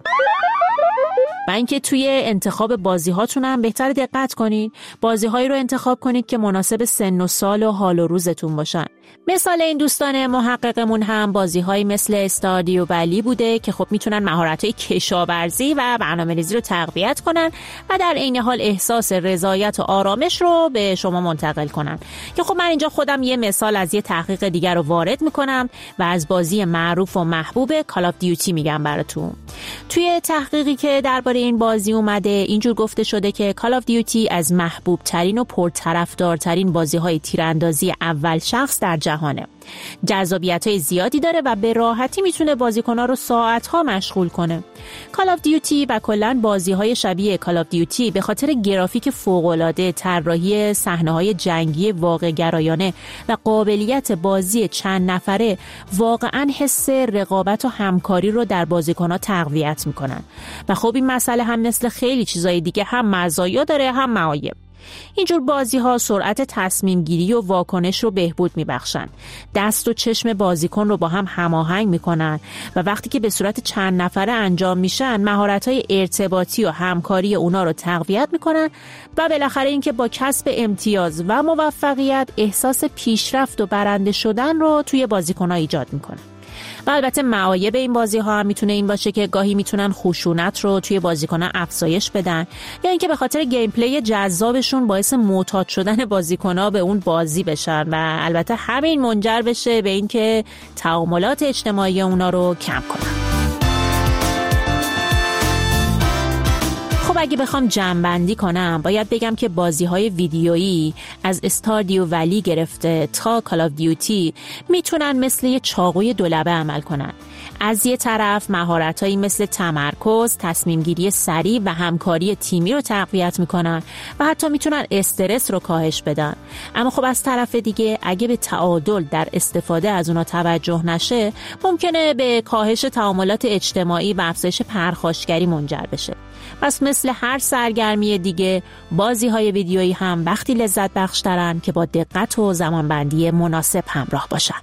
و اینکه توی انتخاب بازی هاتون هم بهتر دقت کنین. بازی هایی رو انتخاب کنید که مناسب سن و سال و حال و روزتون باشن. مثال این دوستان محققمون هم بازی های مثل استاردیو ولی بوده که خب میتونن مهارت های کشاورزی و برنامه‌ریزی رو تقویت کنن و در عین حال احساس رضایت و آرامش رو به شما منتقل کنن. که خب من اینجا خودم یه مثال از یه تحقیق دیگر رو وارد میکنم و از بازی معروف و محبوب کال آف دیوتی میگم براتون. توی تحقیقی که درباره این بازی اومده اینجور گفته شده که کال آف دیوتی از محبوب ترین و پرطرفدارترین بازی‌های تیراندازی اول شخص در جهانه. جذابیت‌های زیادی داره و به راحتی میتونه بازیکن‌ها رو ساعت‌ها مشغول کنه. کال آف دیوتی و کلاً بازی‌های شبیه کال آف دیوتی به خاطر گرافیک فوق‌العاده، طراحی صحنه‌های جنگی واقع‌گرایانه و قابلیت بازی چند نفره واقعاً حس رقابت و همکاری رو در بازیکن‌ها تقویت می‌کنن. و خب این مسئله هم مثل خیلی چیزای دیگه هم مزایا داره هم معایب. اینجور بازی ها سرعت تصمیم گیری و واکنش رو بهبود میبخشن. دست و چشم بازیکن رو با هم هماهنگ میکنن و وقتی که به صورت چند نفره انجام میشن مهارت های ارتباطی و همکاری اونا رو تقویت میکنن و بالاخره اینکه با کسب امتیاز و موفقیت احساس پیشرفت و برنده شدن رو توی بازیکن ها ایجاد میکنن. و البته معایب این بازی ها هم میتونه این باشه که گاهی میتونن خشونت رو توی بازیکن‌ها افزایش بدن یا اینکه به خاطر گیم پلی جذابشون باعث معتاد شدن بازیکن‌ها به اون بازی بشن و البته همین منجر بشه به اینکه تعاملات اجتماعی اونا رو کم کنن. خب اگه بخوام جمع‌بندی کنم باید بگم که بازی‌های ویدیویی از استاردیو ولی گرفته تا کال آف دیوتی میتونن مثل یه چاقوی دولبه عمل کنن. از یه طرف مهارت‌هایی مثل تمرکز، تصمیم‌گیری سریع و همکاری تیمی رو تقویت میکنن و حتی میتونن استرس رو کاهش بدن. اما خب از طرف دیگه اگه به تعادل در استفاده از اونا توجه نشه ممکنه به کاهش تعاملات اجتماعی و افزایش پرخاشگری منجر بشه. پس مثل هر سرگرمی دیگه بازی‌های ویدیویی هم وقتی لذت بخش‌ترن که با دقت و زمانبندی مناسب همراه باشن.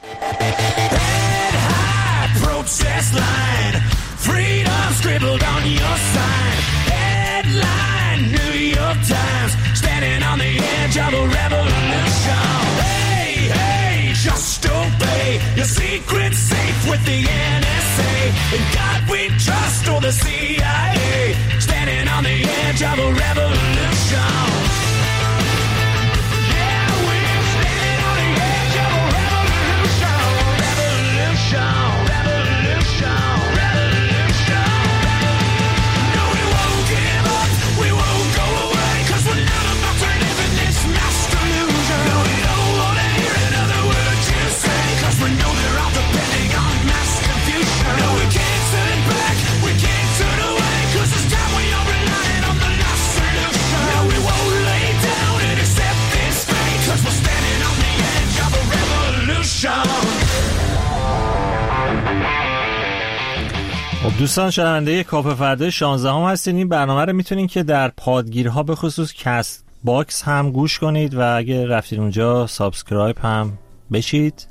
Protest line, freedom scribbled on your sign. Headline, New York Times, standing on the edge of a revolution. Hey, hey, just obey your secret safe with the N S A. In God we trust, or the C I A, standing on the edge of a revolution. Yeah, we're standing on the edge of a revolution. Revolution. Solution. خب دوستان شنونده کافه فردا شانزده هم هستین. این برنامه رو میتونین که در پادگیرها به خصوص کست باکس هم گوش کنید و اگه رفتین اونجا سابسکرایب هم بشید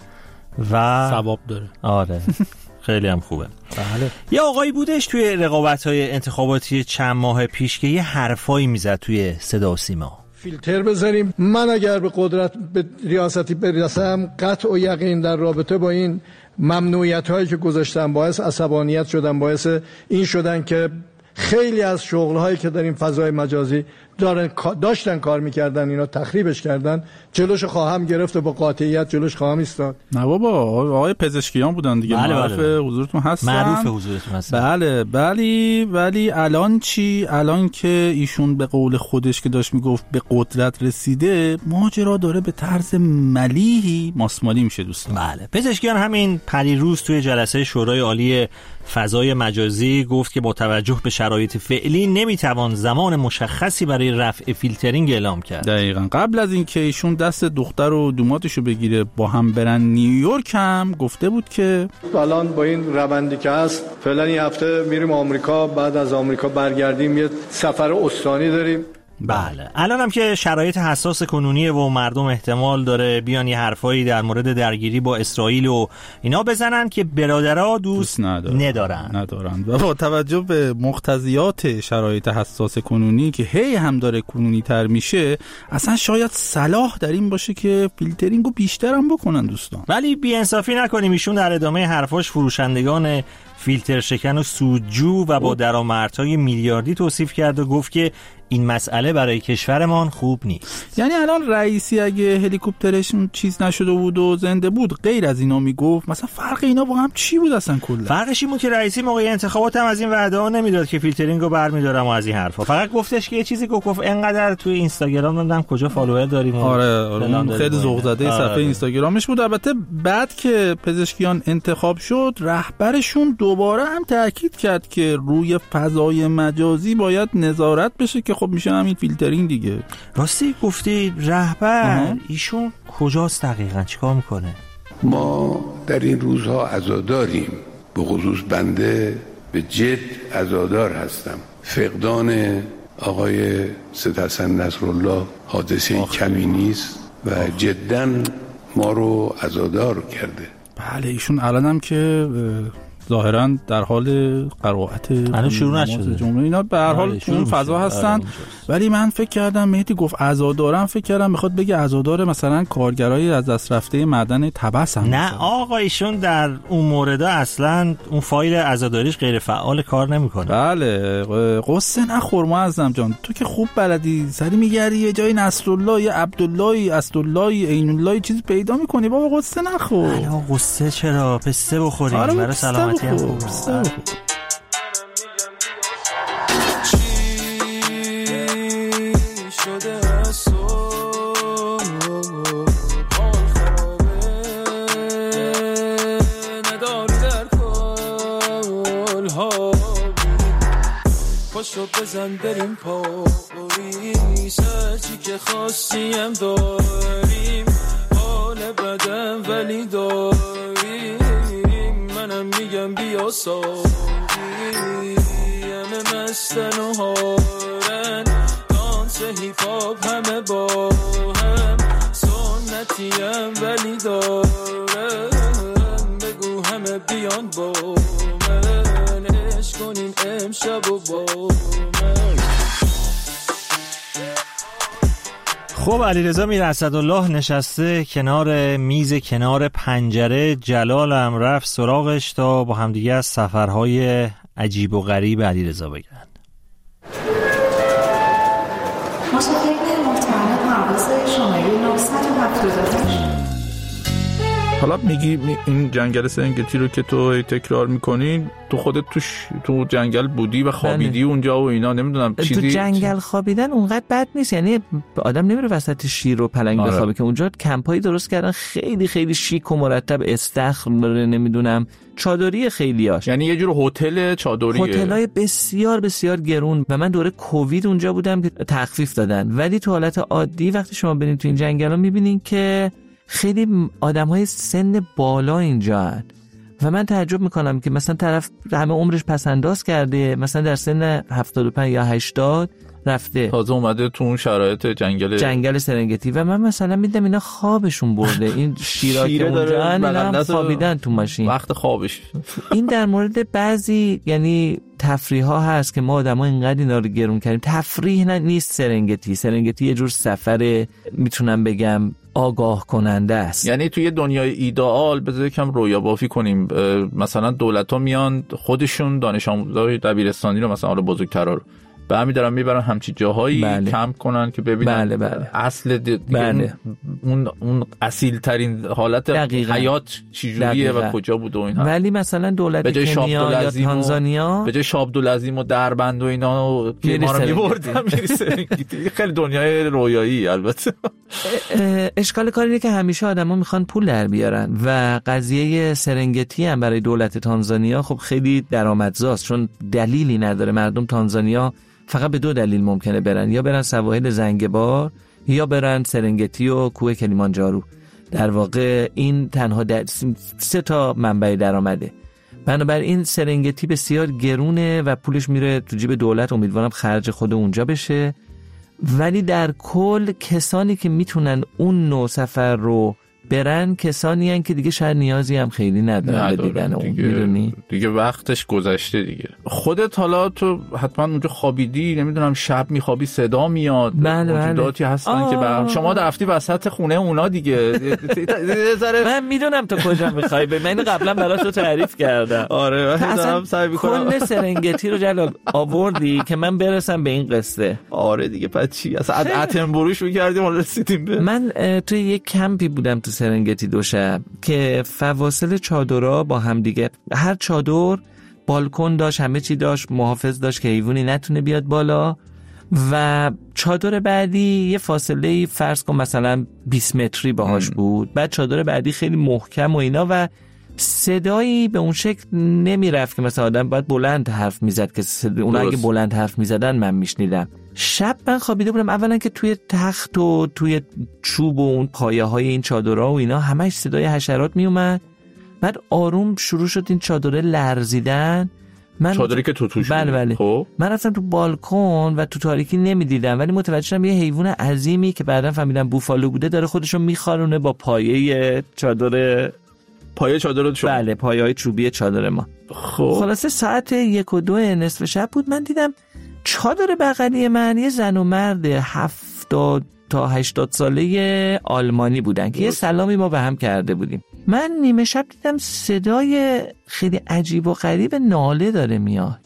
و ثواب داره. آره خیلی هم خوبه. بله. یه آقایی بودش توی رقابت‌های انتخاباتی چند ماه پیش که یه حرفایی میزد توی صدا و سیما. فیلتر بذاریم. من اگر به قدرت به ریاستی برسم قطع و یقین در رابطه با این ممنوعیت هایی که گذاشتم باعث عصبانیت شدن، باعث این شدن که خیلی از شغل هایی که در این فضای مجازی دارن داشتن کار میکردن اینا تخریبش کردن. جلوش خواهم گرفت و با قاطعیت جلوش خواهم ایستاد. نه بابا آقای پزشکیان بودن دیگه. بله معروف بله. حضورتون هستن. معروف حضورتون هستن. بله ولی ولی الان چی؟ الان که ایشون به قول خودش که داشت میگفت به قدرت رسیده، ماجرا داره به طرز ملیحی ماسمالی میشه دوستان. بله. پزشکیان همین پریروز توی جلسه شورای عالی فضای مجازی گفت که با توجه به شرایط فعلی نمیتوان زمان مشخصی برای رفع فیلترینگ اعلام کرد. دقیقاً. قبل از اینکه ایشون دست دختر و دوماتشو بگیره با هم برن نیویورک هم گفته بود که الان با این روندی که هست فعلا این هفته میریم آمریکا، بعد از آمریکا برگردیم یه سفر استانی داریم. بله. الان هم که شرایط حساس کنونیه و مردم احتمال داره بیان یه حرفایی در مورد درگیری با اسرائیل و اینا بزنن که برادرها دوست, دوست ندارن. ندارن ندارن و با توجه به مقتضیات شرایط حساس کنونی که هی هم داره کنونی تر میشه، اصلا شاید صلاح در این باشه که فیلترینگو بیشتر هم بکنن دوستان. ولی بی‌انصافی نکنیم، ایشون در ادامه حرفاش فروشندگان فیلتر شکن و سودجو و با درآمدهای میلیاردی توصیف کرد و گفت که این مسئله برای کشورمان خوب نیست. یعنی الان رئیسی اگه هلیکوپترش چیز نشده بود و زنده بود غیر از اینا میگفت، مثلا فرق اینا با هم چی بود اصلا کلا؟ فرقش این بود که رئیسی موقع انتخابات هم از این وعده ها نمیداد که فیلترینگو برمی‌دارم و از این حرفا. فقط گفتش که یه چیزی گفت انقدر توی اینستاگرام دادم کجا فالوور داریم. آره, آره خیلی ذوق زده صفحه آره. اینستاگرامش بود. البته بعد که پزشکیان انتخاب شد رهبرشون دوباره هم تاکید کرد که روی فضای مجازی باید نظارت بشه که خب میشه همین فیلترینگ دیگه. راستی گفتی رهبر آه. ایشون کجاست دقیقاً چیکار میکنه؟ ما در این روزها عزاداریم، به خصوص بنده به جد عزادار هستم. فقدان آقای سید حسن نصرالله حادثه کمی نیست و جداً ما رو عزادار کرده. بله ایشون الان هم که ظاهراً در حال قرائت الان شروع نشده جمعه اینا به هر حال اون فضا هستن. ولی من فکر کردم مهدی گفت عزادارم، فکر کردم میخواد بگه عزادار مثلا کارگرای از دست رفته معدن طبس هم. نه آقا ایشون در اون مورد اصلا اون فایل عزاداریش غیر فعال کار نمیکنه. بله قصه نخور معظم جان، تو که خوب بلدی سری میگردی یه جای نصرالله یا عبدالله اسدالله عین الله چیزی پیدا میکنی. بابا قصه نخور. الان قصه چرا؟ پسته بخوریم برای سلامتی. خوب. خوب. چی شده از تو حال خرابه نداری در کل ها پاشو بزن بریم پایین سرچی که خواستیم داریم حال بدن ولی داریم منم میگم بیا ساقی همه مستن و هارن دانس هیپ هاپ همه با هم سنتیم ولی دارن بگو همه بیان با من عشق کنین امشب و با من. خب علیرضا میر اسدالله نشسته کنار میز کنار پنجره، جلال هم رفت سراغش تا با همدیگه از سفرهای عجیب و غریب علیرضا بگن. مشاهده محترم پرواز شماره نهصد و هفتاد و هشت. حالا میگی این جنگل سرنگتی رو که تو تکرار میکنی، تو خودت توش تو جنگل بودی و خوابیدی بله. اونجا و اینا، نمیدونم چیزی تو جنگل خوابیدن اونقدر بد نیست، یعنی آدم نمیره وسط شیر و پلنگ آره. بخوابه، که اونجا کمپایی درست کردن خیلی خیلی شیک و مرتب، استخر نمیدونم چادری خیلیاش، یعنی یه جور هتل چادریه، هتلای بسیار بسیار گرون. و من دوره کووید اونجا بودم که تخفیف دادن، ولی تو حالت عادی وقتی شما برین تو این جنگلا میبینین که خیلی آدم‌های سن بالا اینجا هن و من تعجب میکنم که مثلا طرف همه عمرش پسنداز کرده، مثلا در سن هفتاد و پنج یا هشتاد رفته تازه اومده تو اون شرایط جنگل جنگل سرنگتی و من مثلا میدم اینا خوابشون برده، این شیرا که اونجا اینا خوابیدن تو ماشین وقت خوابش. این در مورد بعضی یعنی تفریح ها هست که ما آدم ها اینقدر اینا رو گرون کردیم. تفریح نه نیست سرنگتی. سرنگتی یه جور سفر میتونم بگم آگاه کننده است. یعنی توی دنیای ایدئال بذار یکم رویا بافی کنیم، مثلا دولت‌ها میان خودشون دانش آموزای دبیرستانی رو مثلا حالا بزرگترا رو برمی دارن میبرن همچی جاهایی بله. کمپ کنن که ببینن بله بله. اصل بله. اون اون اصیل ترین حالت دقیقا. حیات چجوریه و کجا بوده و اینها. ولی مثلا دولت کنیا یا تانزانیا به جای شابدالعظیم و دربند و اینا که ما رو میبردن میرسه خیلی دنیای رویایی. البته اشکال کاری اینه که همیشه آدما میخوان پول در بیارن و قضیه سرنگتی هم برای دولت تانزانیا خب خیلی درآمدزاست، چون دلیلی نداره. مردم تانزانیا فقط به دو دلیل ممکنه برن، یا برن سواحل زنگبار یا برن سرنگتی و کوه کلیمانجارو. در واقع این تنها در... سه تا منبع درآمده. بنابراین سرنگتی بسیار گرونه و پولش میره تو جیب دولت، امیدوارم خرج خود اونجا بشه. ولی در کل کسانی که میتونن اون نوع سفر رو برن کسانی هن که دیگه شاید نیازی هم خیلی ندارن به دیدن اون، میدونی دیگه وقتش گذشته دیگه. خودت حالا تو حتما اونجا خوابیدی، نمیدونم شب میخوابی صدا میاد، بله موجوداتی بله. هستن که بر... شما رفتی وسط خونه اونا دیگه. من میدونم تو کجا میخوای به من قبلا براش رو تعریف کردم. آره من دارم سعی میکنم کل سرنگتی رو جلال آوردی که من برسم به این قصه. آره دیگه پس چی اصلا اتنبروش میکردیم و رسیدیم به. من توی یک کمپی بودم تو سرنگتی دو شب که فواصل چادرها با هم دیگه، هر چادر بالکن داشت، همه چی داشت، محافظ داشت که حیوانی نتونه بیاد بالا و چادر بعدی یه فاصله فرض کن مثلا بیست متری باهاش بود. بعد چادر بعدی خیلی محکم و اینا و صدایی به اون شکل نمی رفت که مثلا آدم باید بلند حرف میزد که صد... اونا اگه بلند حرف میزدن من میشنیدم. شب من خوابیده بودم، اولا که توی تخت و توی چوب و اون پایه های این چادرها و اینا همش صدای حشرات می اومد. بعد آروم شروع شد این چادره لرزیدن. من چادری که تو توش بله بله. خب من رفتم تو بالکن و تو تاریکی نمیدیدم، ولی متوجه شدم یه حیوان عظیمی که بعداً فهمیدم بوفالو بوده داره خودشو میخارونه با پایه چادر پایه چادر شما. بله پایه های چوبی چادر ما. خب خلاصه ساعت یک و دو نصف شب بود، من دیدم چادر بغلی من یه زن و مرد هفتاد تا هشتاد ساله آلمانی بودن که یه سلامی ما به هم کرده بودیم. من نیمه شب دیدم صدای خیلی عجیب و غریب ناله داره میاد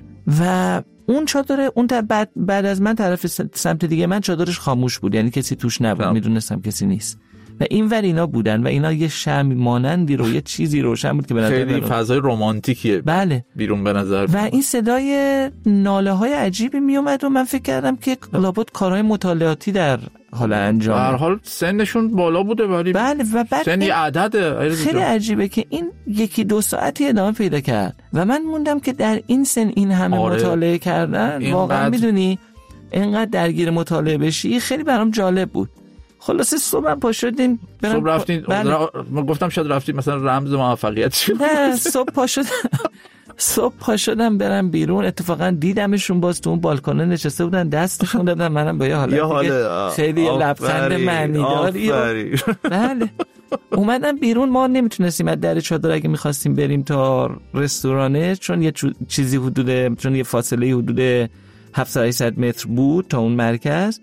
و اون چادر اون بعد, بعد از من طرف سمت دیگه من چادرش خاموش بود، یعنی کسی توش نبود، میدونستم کسی نیست و این ور اینا بودن و اینا یه شمع مانندی رو یه چیزی روشن بود که به نظر خیلی فضای رمانتیکیه بله بیرون به نظر و این صدای ناله های عجیبی می اومد و من فکر کردم که لابد کارهای مطالعاتی در حال انجام. در حال سنشون بالا بوده ولی بله و بعد سنی عدده خیلی عجیبه که این یکی دو ساعتی ادامه پیدا کرد و من موندم که در این سن این همه آره. مطالعه کردن واقعا قد... میدونی اینقدر درگیر مطالعه بشی خیلی برام جالب بود. خلاصه صبح پا شدیم صبح رفتین بله. من گفتم شاید رفتیم مثلا رمز موفقیت شد. نه صبح پا شدم صبح پا شدم برم بیرون، اتفاقا دیدمشون باز تو اون بالکن نشسته بودن دستشون دادن، منم با یه حالت خیلی لبخند معنیداری بله اومدم بیرون. ما نمیتونستیم از در چادر اگه میخواستیم بریم تا رستورانه چون یه چیزی حدود چون یه فاصله حدود هفتصد هشتصد متر بود تا اون مرکز،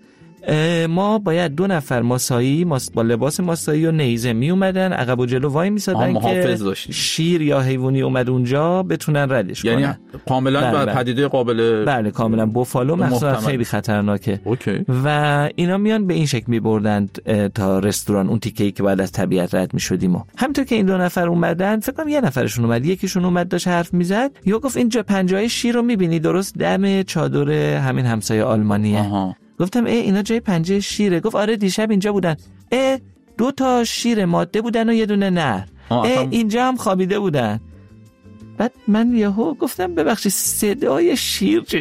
ما باید دو نفر ماسایی با لباس ماسایی و نیزه می اومدن عقب و جلو وای میسادن که شیر یا حیوانی اومد اونجا بتونن ردش یعنی کنن. کاملا بله بله. پدیده قابل بله کاملا بوفالو مثلا خیلی خطرناکه اوکی. و اینا میان به این شکل میبردن تا رستوران اون تیکه‌ای که بعد از طبیعت رد میشدیم. همونطور که این دو نفر اومدن فکر کنم یه نفرشون اومد، یکیشون اومد داشت حرف میزد، یا گفت اینجا پنجاه شیر رو میبینی درست دم چادر همین همسایه آلمانیه. آها. گفتم ای اینا جای پنجه شیره؟ گفت آره دیشب اینجا بودن. ای دو تا شیر ماده بودن و یه دونه نر. ای اینجا هم خوابیده بودن. بعد من یهو گفتم ببخشید صدای شیر چه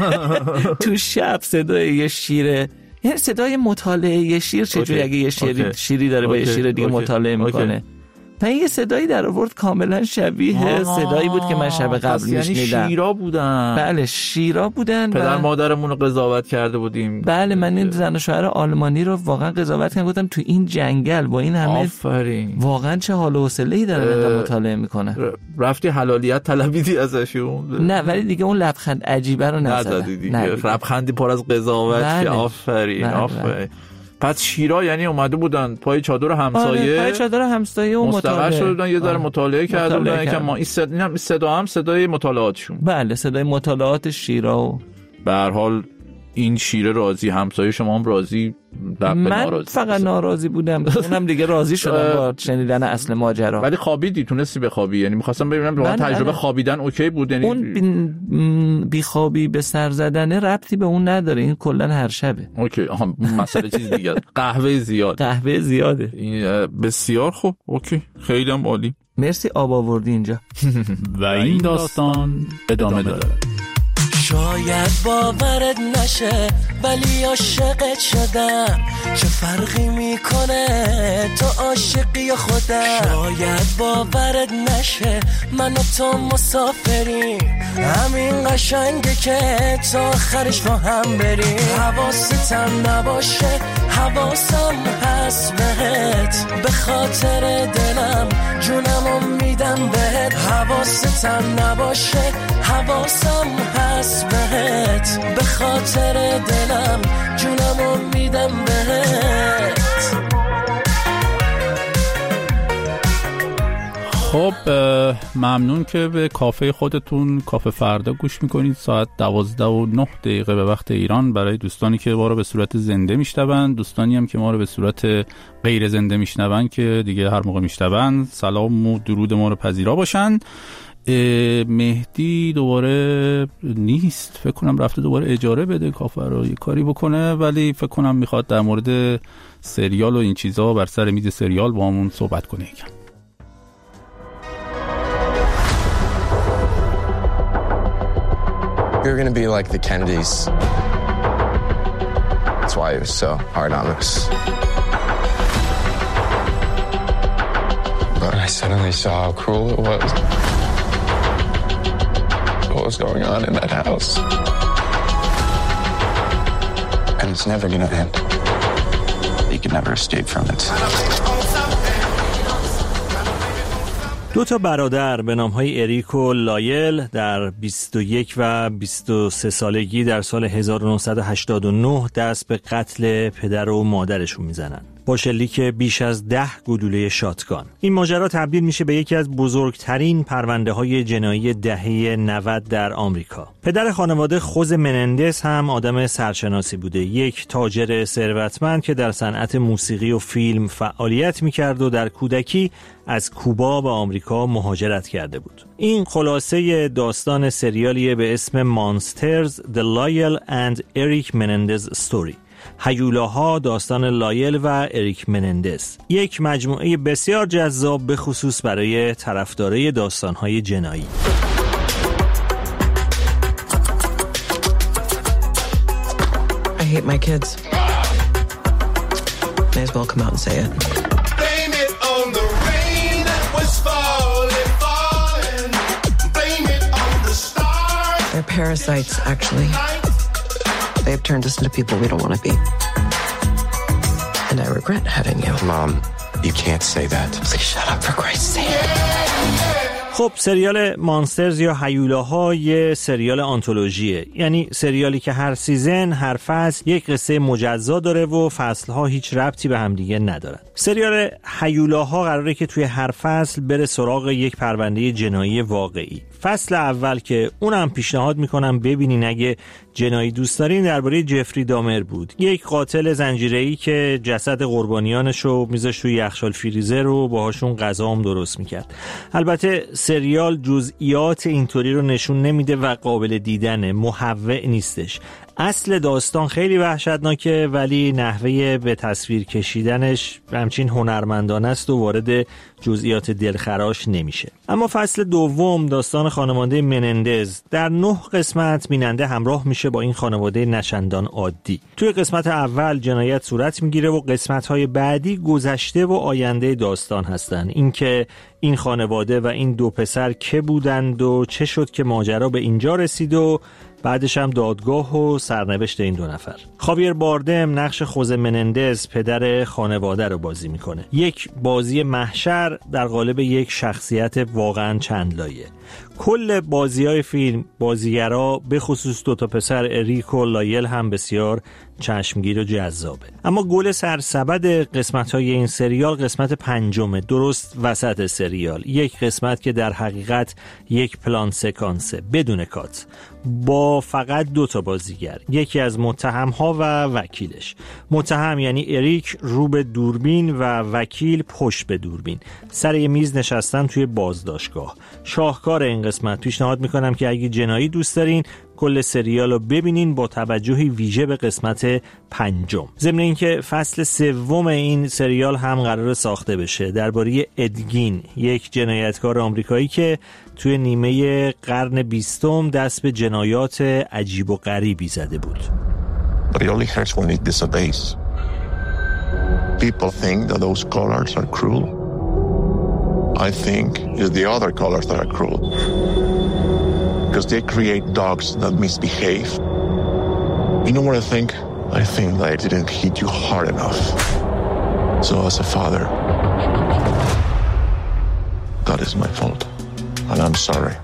تو شب صدای یه شیره، یعنی صدای مطالعه یه شیر چجوری اگه یه شیر شیری داره با یه شیر دیگه مطالعه میکنه؟ تا یه صدایی در آورد کاملا شبیه صدایی بود که من شب قبل میشنیدم. یعنی شیرا بودن. بله شیرا بودن. پدر مادرمون رو قضاوت کرده بودیم. بله من این زن و شوهر آلمانی رو واقعا قضاوت کردم، گفتم تو این جنگل با این همه آفرین واقعا چه حال و حوصله‌ای دارن اینقدر مطالعه میکنن. رفتی حلالیت طلبیدی ازشون؟ نه ولی دیگه اون لبخند عجیبه رو نزدم. لبخندی پر از قضاوت که آفرین آفرین. پس شیرا یعنی اومده بودن پای چادر همسایه. آره، پای چادر همسایه و مطالعه شده بودن، یه ذره مطالعه کرده بودن که ما این صدا هم صدا هم صدای مطالعاتشون. بله صدای مطالعات شیرا. و به هر حال این شیره راضی، همسایه شما هم راضی. من ناراضی. فقط ناراضی بودم، اونم دیگه راضی شدم با شنیدن اصل ماجرا. ولی خوابیدی؟ تونستی بخوابی؟ یعنی می‌خواستم ببینم با تجربه خوابیدن اوکی بود؟ یعنی اون بی, بی خوابی به سر زدن ربطی به اون نداره، این کلا هر شبه. اوکی آها مسئله چیز دیگه. قهوه زیاد. قهوه زیاده. این بسیار خوب. اوکی خیلی هم عالی. مرسی آب آوردی اینجا. و این داستان ادامه داره. شاید باورت نشه ولی عاشقت شدم، چه فرقی میکنه تو عاشقی یا خودم. شاید باورت نشه من و تو مسافریم، همین قشنگه که تا آخرش با هم بریم. حواستم نباشه حواسم هست بهت، به خاطر دلم جونمو میدم بهت. حواستم نباشه حواسم هست بهت، به خاطر دلم جونمو میدم بهت. خب ممنون که به کافه خودتون کافه فردا گوش میکنید. ساعت دوازده و نه دقیقه به وقت ایران. برای دوستانی که ما رو به صورت زنده میشنون، دوستانی هم که ما رو به صورت غیر زنده میشنون که دیگه هر موقع میشنون، سلام و درود ما رو پذیرا باشن. مهدی دوباره نیست، فکر کنم رفته دوباره اجاره بده کافه رو، یه کاری بکنه، ولی فکر کنم میخواد در مورد سریال و این چیزا بر سر میز سریال با همون صحبت کنه یکم. You're gonna be like the Kennedys. That's why it was so hard on us. But I suddenly saw how cruel it was. What was going on in that house. And it's never gonna end. You can never escape from it. دو تا برادر به نام‌های اریک و لایل در بیست و یک و بیست و سه سالگی در سال هزار و نهصد و هشتاد و نه دست به قتل پدر و مادرشون میزنن با شلیک بیش از ده گلوله شاتگان. این ماجرا تبدیل میشه به یکی از بزرگترین پرونده‌های جنایی دهه نود در آمریکا. پدر خانواده خوز منندز هم آدم سرشناسی بوده، یک تاجر ثروتمند که در صنعت موسیقی و فیلم فعالیت میکرد و در کودکی از کوبا به آمریکا مهاجرت کرده بود. این خلاصه داستان سریالیه به اسم مانسترز The Lyle and Eric Menendez Story. هیولاها، داستان لایل و اریک منندز. یک مجموعه بسیار جذاب به خصوص برای طرفدارای داستان‌های جنایی. I hate my kids. May as well come out and say it. Blame it on the rain that was falling, falling. Blame it on the stars. They're parasites, actually. They've turned us into people we don't want to be. And I regret having you. Mom, you can't say that. Please shut up for Christ's sake. خب سریال مانسترز یا هیولاها یه سریال آنتولوژیه، یعنی سریالی که هر سیزن، هر فصل یک قصه مجزا داره و فصلها هیچ ربطی به همدیگه ندارن. سریال هیولاها قراره که توی هر فصل بره سراغ یک پرونده جنایی واقعی. فصل اول که اونم پیشنهاد میکنم ببینین اگه جنایی دوست دارین، درباره جفری دامر بود، یک قاتل زنجیره‌ای که جسد قربانیانشو میذاشت توی یخچال فریزر و باهاشون غذا هم درست میکرد. البته سریال جزئیات اینطوری رو نشون نمیده و قابل دیدنه، محوع نیستش. اصل داستان خیلی وحشتناکه ولی نحوه به تصویر کشیدنش همچین هنرمندانه است و وارد جزئیات دلخراش نمیشه. اما فصل دوم داستان خانواده منندز در نه قسمت بیننده همراه میشه با این خانواده نچندان عادی. توی قسمت اول جنایت صورت میگیره و قسمت‌های بعدی گذشته و آینده داستان هستن. اینکه این خانواده و این دو پسر که بودند و چه شد که ماجرا به اینجا رسید و بعدش هم دادگاه و سرنوشت این دو نفر. خاویر باردم نقش خوزه منندز پدر خانواده رو بازی میکنه. یک بازی محشر در قالب یک شخصیت واقعا چند لایه. کل بازی‌های فیلم بازیگرا به خصوص دو تا پسر اریک و لایل هم بسیار چشمگیر و جذابه. اما گل سرسبد قسمت‌های این سریال قسمت پنجمه، درست وسط سریال. یک قسمت که در حقیقت یک پلان سکانسه بدون کات با فقط دو تا بازیگر، یکی از متهم‌ها و وکیلش. متهم یعنی اریک رو به دوربین و وکیل پشت به دوربین سر یه میز نشستن توی بازداشتگاه. شاهکار این قسمت. پیشنهاد میکنم که اگه جنایی دوست دارین کل سریال رو ببینین با توجهی ویژه به قسمت پنجم. ضمن اینکه فصل سوم این سریال هم قرار ساخته بشه درباره ادگین، یک جنایتکار آمریکایی که توی نیمه قرن بیستم دست به جنایات عجیب و غریبی زده بود. But it only hurts when it disobeys. People think that those colors are cruel. I think it's the other colors that are cruel. Because they create dogs that misbehave. You know what I think? I think that I didn't hit you hard enough. So as a father, that is my fault. And I'm sorry.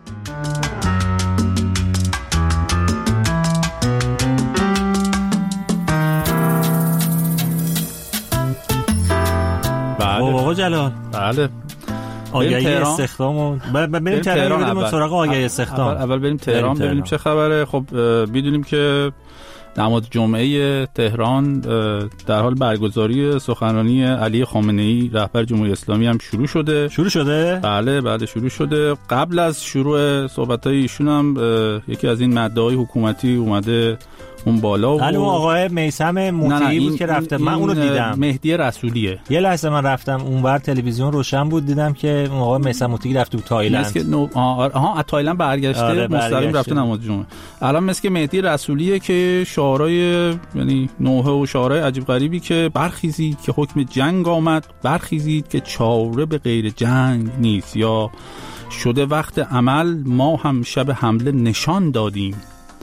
بابا جلال. بله. آگهی استخدام بریم تهران بریم سراغ آگهی استخدام. اول, اول بریم تهران ببینیم چه خبره. خب بدونیم که نماد جمعه تهران در حال برگزاری سخنرانی علی خامنه‌ای رهبر جمهوری اسلامی هم شروع شده. شروع شده؟ بله بله شروع شده. قبل از شروع صحبت‌های ایشون هم یکی از این مدعای حکومتی اومده اون بالا و بله آقای میثم موطیی بود که رفته. من اونو دیدم. مهدی رسولیه. یه لحظه من رفتم اونور تلویزیون روشن بود دیدم که آقای میثم موطیی رفته بود تایلند. مثل نو... آها از تایلند برگشته آره مستقیم رفته نماز جمعه. الان مثل که مهدی رسولیه که شعارهای یعنی نوحه و شعارهای عجیب غریبی که برخیزید که حکم جنگ آمد، برخیزید که چاره به غیر جنگ نیست، یا شده وقت عمل ما هم شب حمله نشان دادیم،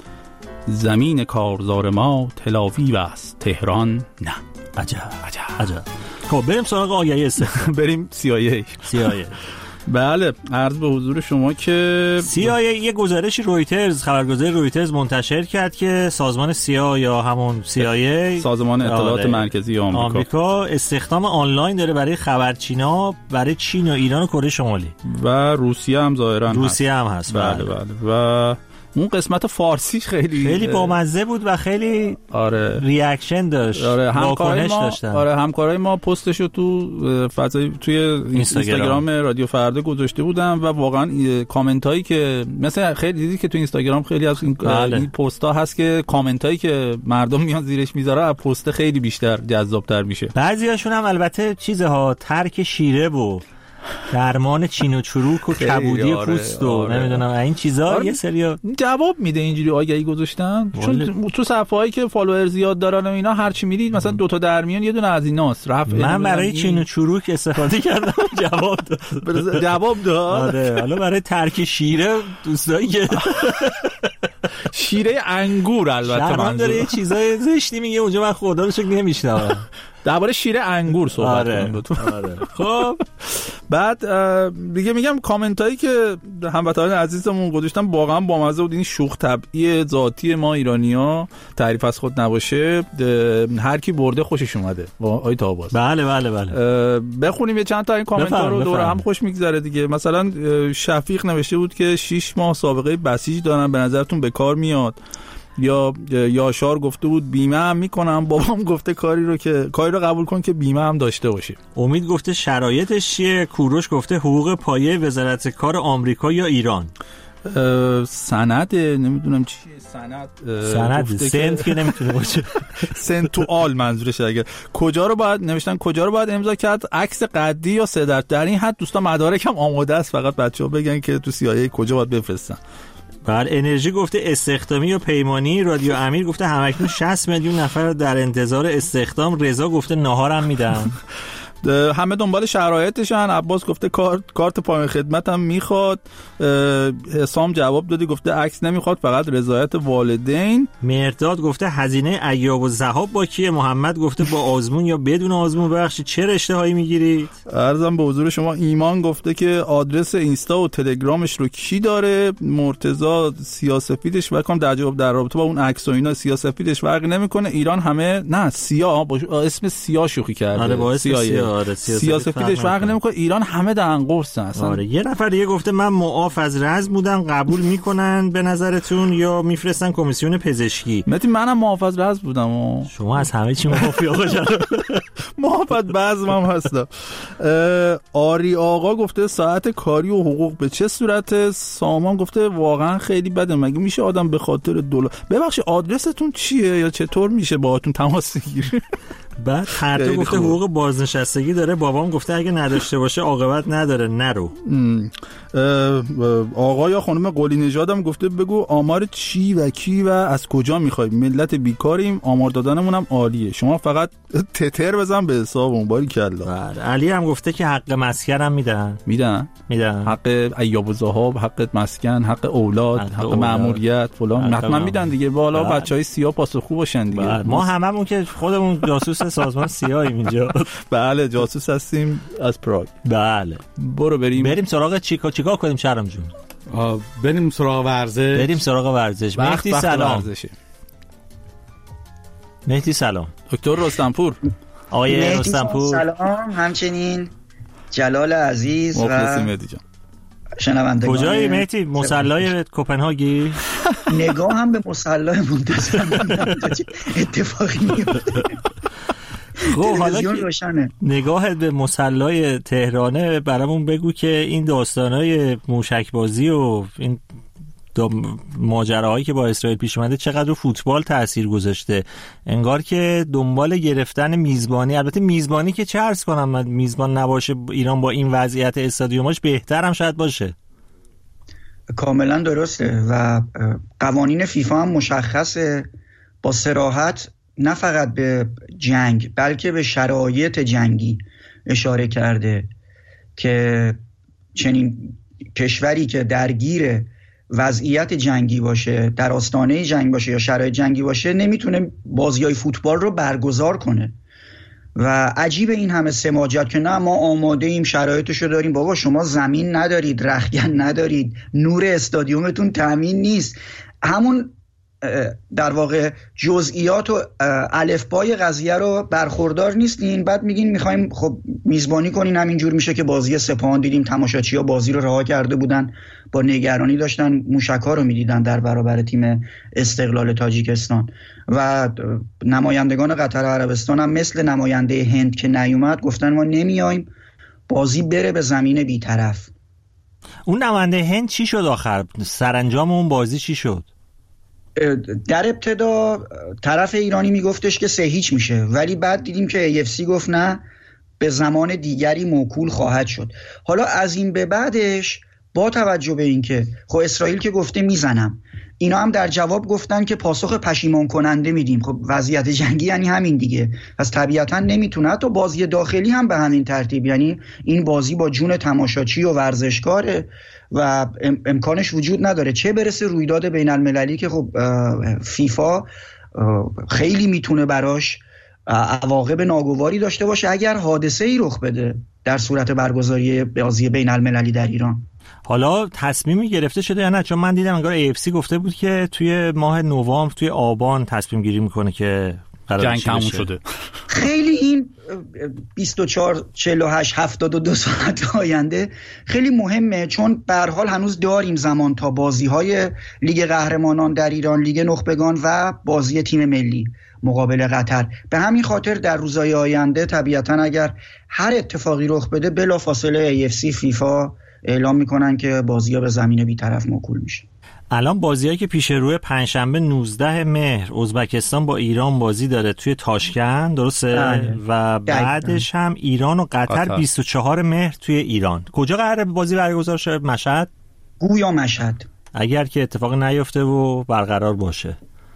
زمین کارزار ما تلاویو است تهران نه. عجب عجب عجب. خب بریم سراغ آگهی استخدام. بریم سی آی ای. سی آی ای. بله عرض به حضور شما که سی آی ای یه گزارشی رویترز خبرگزاری رویترز منتشر کرد که سازمان سیا یا همون سی آی ای سازمان اطلاعات مرکزی آمریکا. آمریکا استخدام آنلاین داره برای خبرچینا برای چین و ایران و کره شمالی و روسیه هم ظاهرا روسیه هم هست. بله بله, بله. و اون قسمت فارسیش خیلی خیلی بامزه بود و خیلی آره ریاکشن داشت. آره همکارای ما داشتن. آره همکارای ما پستشو تو فضای توی اینستاگرام رادیو فردا گذاشته بودن و واقعا کامنت هایی که مثلا خیلی دیدی که تو اینستاگرام خیلی از این, بله. این پست ها هست که کامنت هایی که مردم میان زیرش میذاره از پست خیلی بیشتر جذاب‌تر میشه. بعضیاشون هم البته چیزها ترک شیره بود، درمان چین و چروک و کبودی آره، پوست و آره. نمیدونم این چیزا آره. یه سری جواب میده اینجوری آگهی گذاشتن واله. چون تو صفحه‌ای که فالوور زیاد دارن و اینا هر چی میرید مثلا دو تا در میان یه دونه از ایناست. رفع من برای این... چین و چروک استفاده کردم جواب داد. جواب داد. آره حالا برای ترک شیره دوستایی که شیره انگور البته من داره یه چیزای زشتی میگه اونجا من خدا رو شکر نمیشنوم. درباره شیره انگور صحبت آره. کنیم. آره. خب بعد دیگه میگم کامنت هایی که هموطنان عزیزمون گذاشتن واقعا بامزه بود. این شوخ طبعی ذاتی ما ایرانی‌ها تعریف از خود نباشه، هر کی برده خوشش اومده. آی تاباز. بله بله بله. بخونیم یه چند تا این کامنت ها رو، دور هم خوش میگذره دیگه. مثلا شفیق نوشته بود که شش ماه سابقه بسیج دارن، به نظرتون به کار میاد؟ یا یاشار گفته بود بیمه هم میکنم، بابام گفته کاری رو که کاری رو قبول کن که بیمه هم داشته باشی. امید گفته شرایطش چیه؟ کوروش گفته حقوق پایه وزارت کار آمریکا یا ایران. سند نمیدونم چیه سند سند سنت که نمیتونه باشه سنت تو آل منظورش. اگه کجا رو باید نوشتن کجا رو باید امضا کرد، عکس قدی یا سه در در این حد دوستان مدارک هم آماده است، فقط بچه‌ها بگن که تو سی‌آی‌ای کجا باید بفرستن. بله انرژی گفته استخدامی و پیمانی. رادیو امیر گفته همکنون شصت میلیون نفر در انتظار استخدام. رضا گفته ناهارم میدن. همه دنبال شرایطشن. عباس گفته کارت کارت پایان خدمتم میخواد. حسام جواب دادی گفته عکس نمیخواد، فقط رضایت والدین. مرداد گفته هزینه ایاب و ذهاب با کیه؟ محمد گفته با آزمون یا بدون آزمون؟ بخشی چه رشته هایی میگیرید؟ عرضم به حضور شما ایمان گفته که آدرس اینستا و تلگرامش رو کی داره؟ مرتضی سیاه‌سفیدش بکنم در جواب در رابطه با اون عکس و اینا سیاه‌سفیدش فرقی نمیکنه. ایران همه نه سیاه با اسم سیاه شوخی کرده. آره با اسم سیاه. آره سیاسفیدش فرق نمیکنه. ایران همه دهن قرصن اصلا. آره یه نفر دیگه گفته من معاف از رزم بودم، قبول میکنن به نظرتون یا میفرستن کمیسیون پزشکی؟ متی منم معاف از رزم بودم و شما از همه چی معافی آقا جان. معاف از بعضمم هستم. آری آقا گفته ساعت کاری و حقوق به چه صورت؟ سامان گفته واقعا خیلی بده، مگه میشه آدم به خاطر دلار؟ ببخشید آدرستون چیه یا چطور میشه باهاتون تماس بگیره؟ بعد هر دو گفته حقوق بازنشستگی داره. بابام گفته اگه نداشته باشه عاقبت نداره نرو. آقا یا خانم قلی نژادم گفته بگو آمار چی و کی و از کجا میخوای؟ ملت بیکاریم، آمار دادنمون هم عالیه، شما فقط تتر بزن به حسابمون. باری کلا. علی هم گفته که حق مسکن هم میدن میدن میدن حق ایاب و ذهاب، حق مسکن، حق اولاد، حق, حق مأموریت فلان حتما میدن دیگه. بالا بچهای سیاه پاسخگو باشن دیگه. بله. ما هممون که خودمون جاسوس سازمان سیاهیم اینجا. بله جاسوس هستیم از پراگ. بله برو بریم بریم سراغ چیکار چیکار کنیم شهرام جون؟ بریم سراغ ورزش. بریم سراغ ورزش. مهدی سلام. مهدی سلام. دکتر رستمپور. آقای رستمپور سلام. همچنین جلال عزیز و مهدی جان شنوندگان. کجایی مهدی؟ مصلای کوپنهاگی؟ نگاه هم به مصلای منتظرم اتفاقی میفته. خب حالا که نگاهت به مصلای تهرانه برامون بگو که این داستانای موشکبازی و این ماجراهایی که با اسرائیل پیش اومده چقدر رو فوتبال تأثیر گذاشته. انگار که دنبال گرفتن میزبانی، البته میزبانی که چه عرض کنم، من میزبان نباشه ایران با این وضعیت استادیوماش بهتر هم شاید باشه. کاملا درسته و قوانین فیفا هم مشخصه با صراحت نه فقط به جنگ بلکه به شرایط جنگی اشاره کرده که چنین کشوری که درگیر وضعیت جنگی باشه، در آستانه جنگ باشه یا شرایط جنگی باشه، نمیتونه بازیای فوتبال رو برگزار کنه. و عجیب این همه سماجت که نه ما آماده ایم، شرایطشو داریم. بابا شما زمین ندارید، رختکن ندارید، نور استادیومتون تامین نیست، همون در واقع جزئیات و الفبای قضیه رو برخوردار نیستین. بعد میگین میخوایم خب میزبانی کنین، همینجور میشه که بازی سپاهان دیدیم تماشاچی‌ها بازی رو رها کرده بودن، با نگرانی داشتن موشک‌ها رو میدیدن در برابر تیم استقلال تاجیکستان. و نمایندگان قطر و عربستان هم مثل نماینده هند که نیومد گفتن ما نمیایم، بازی بره به زمین بی‌طرف. اون نماینده هند چی شد آخر؟ سرانجام اون بازی چی شد؟ در ابتدا طرف ایرانی میگفتش که سه هیچ میشه، ولی بعد دیدیم که ای اف سی گفت نه، به زمان دیگری موکول خواهد شد. حالا از این به بعدش با توجه به این که خب اسرائیل که گفته میزنم، اینا هم در جواب گفتن که پاسخ پشیمان کننده میدیم. خب وضعیت جنگی یعنی همین دیگه، پس طبیعتا نمیتونه. حتی بازی داخلی هم به همین ترتیب، یعنی این بازی با جون تماشاچی و ورزشکاره و امکانش وجود نداره، چه برسه رویداد بین المللی که خب فیفا خیلی میتونه براش عواقب ناگواری داشته باشه اگر حادثه ای رخ بده در صورت برگزاری بازی بین المللی در ایران. حالا تصمیمی گرفته شده یا نه؟ چون من دیدم انگار ای اف سی گفته بود که توی ماه نوامبر توی آبان تصمیم گیری میکنه که جنگ تموم شده. خیلی این بیست و چهار چهل و هشت هفتاد و دو ساعت آینده خیلی مهمه، چون به هر حال هنوز داریم زمان تا بازی‌های لیگ قهرمانان در ایران، لیگ نخبگان و بازی تیم ملی مقابل قطر. به همین خاطر در روزهای آینده طبیعتاً اگر هر اتفاقی رخ بده بلافاصله ای اف سی، فیفا اعلام میکنن که بازی‌ها به زمین بی‌طرف موکول میشه. الان بازیایی که پیش روی پنجشنبه نوزده مهر ازبکستان با ایران بازی داره توی تاشکند، درسته؟ بله. و بعدش هم ایران و قطر, قطر بیست و چهار مهر توی ایران. کجا قراره بازی برگزار شه؟ مشهد؟ گویا مشهد. اگر که اتفاق نیفته و برقرار باشه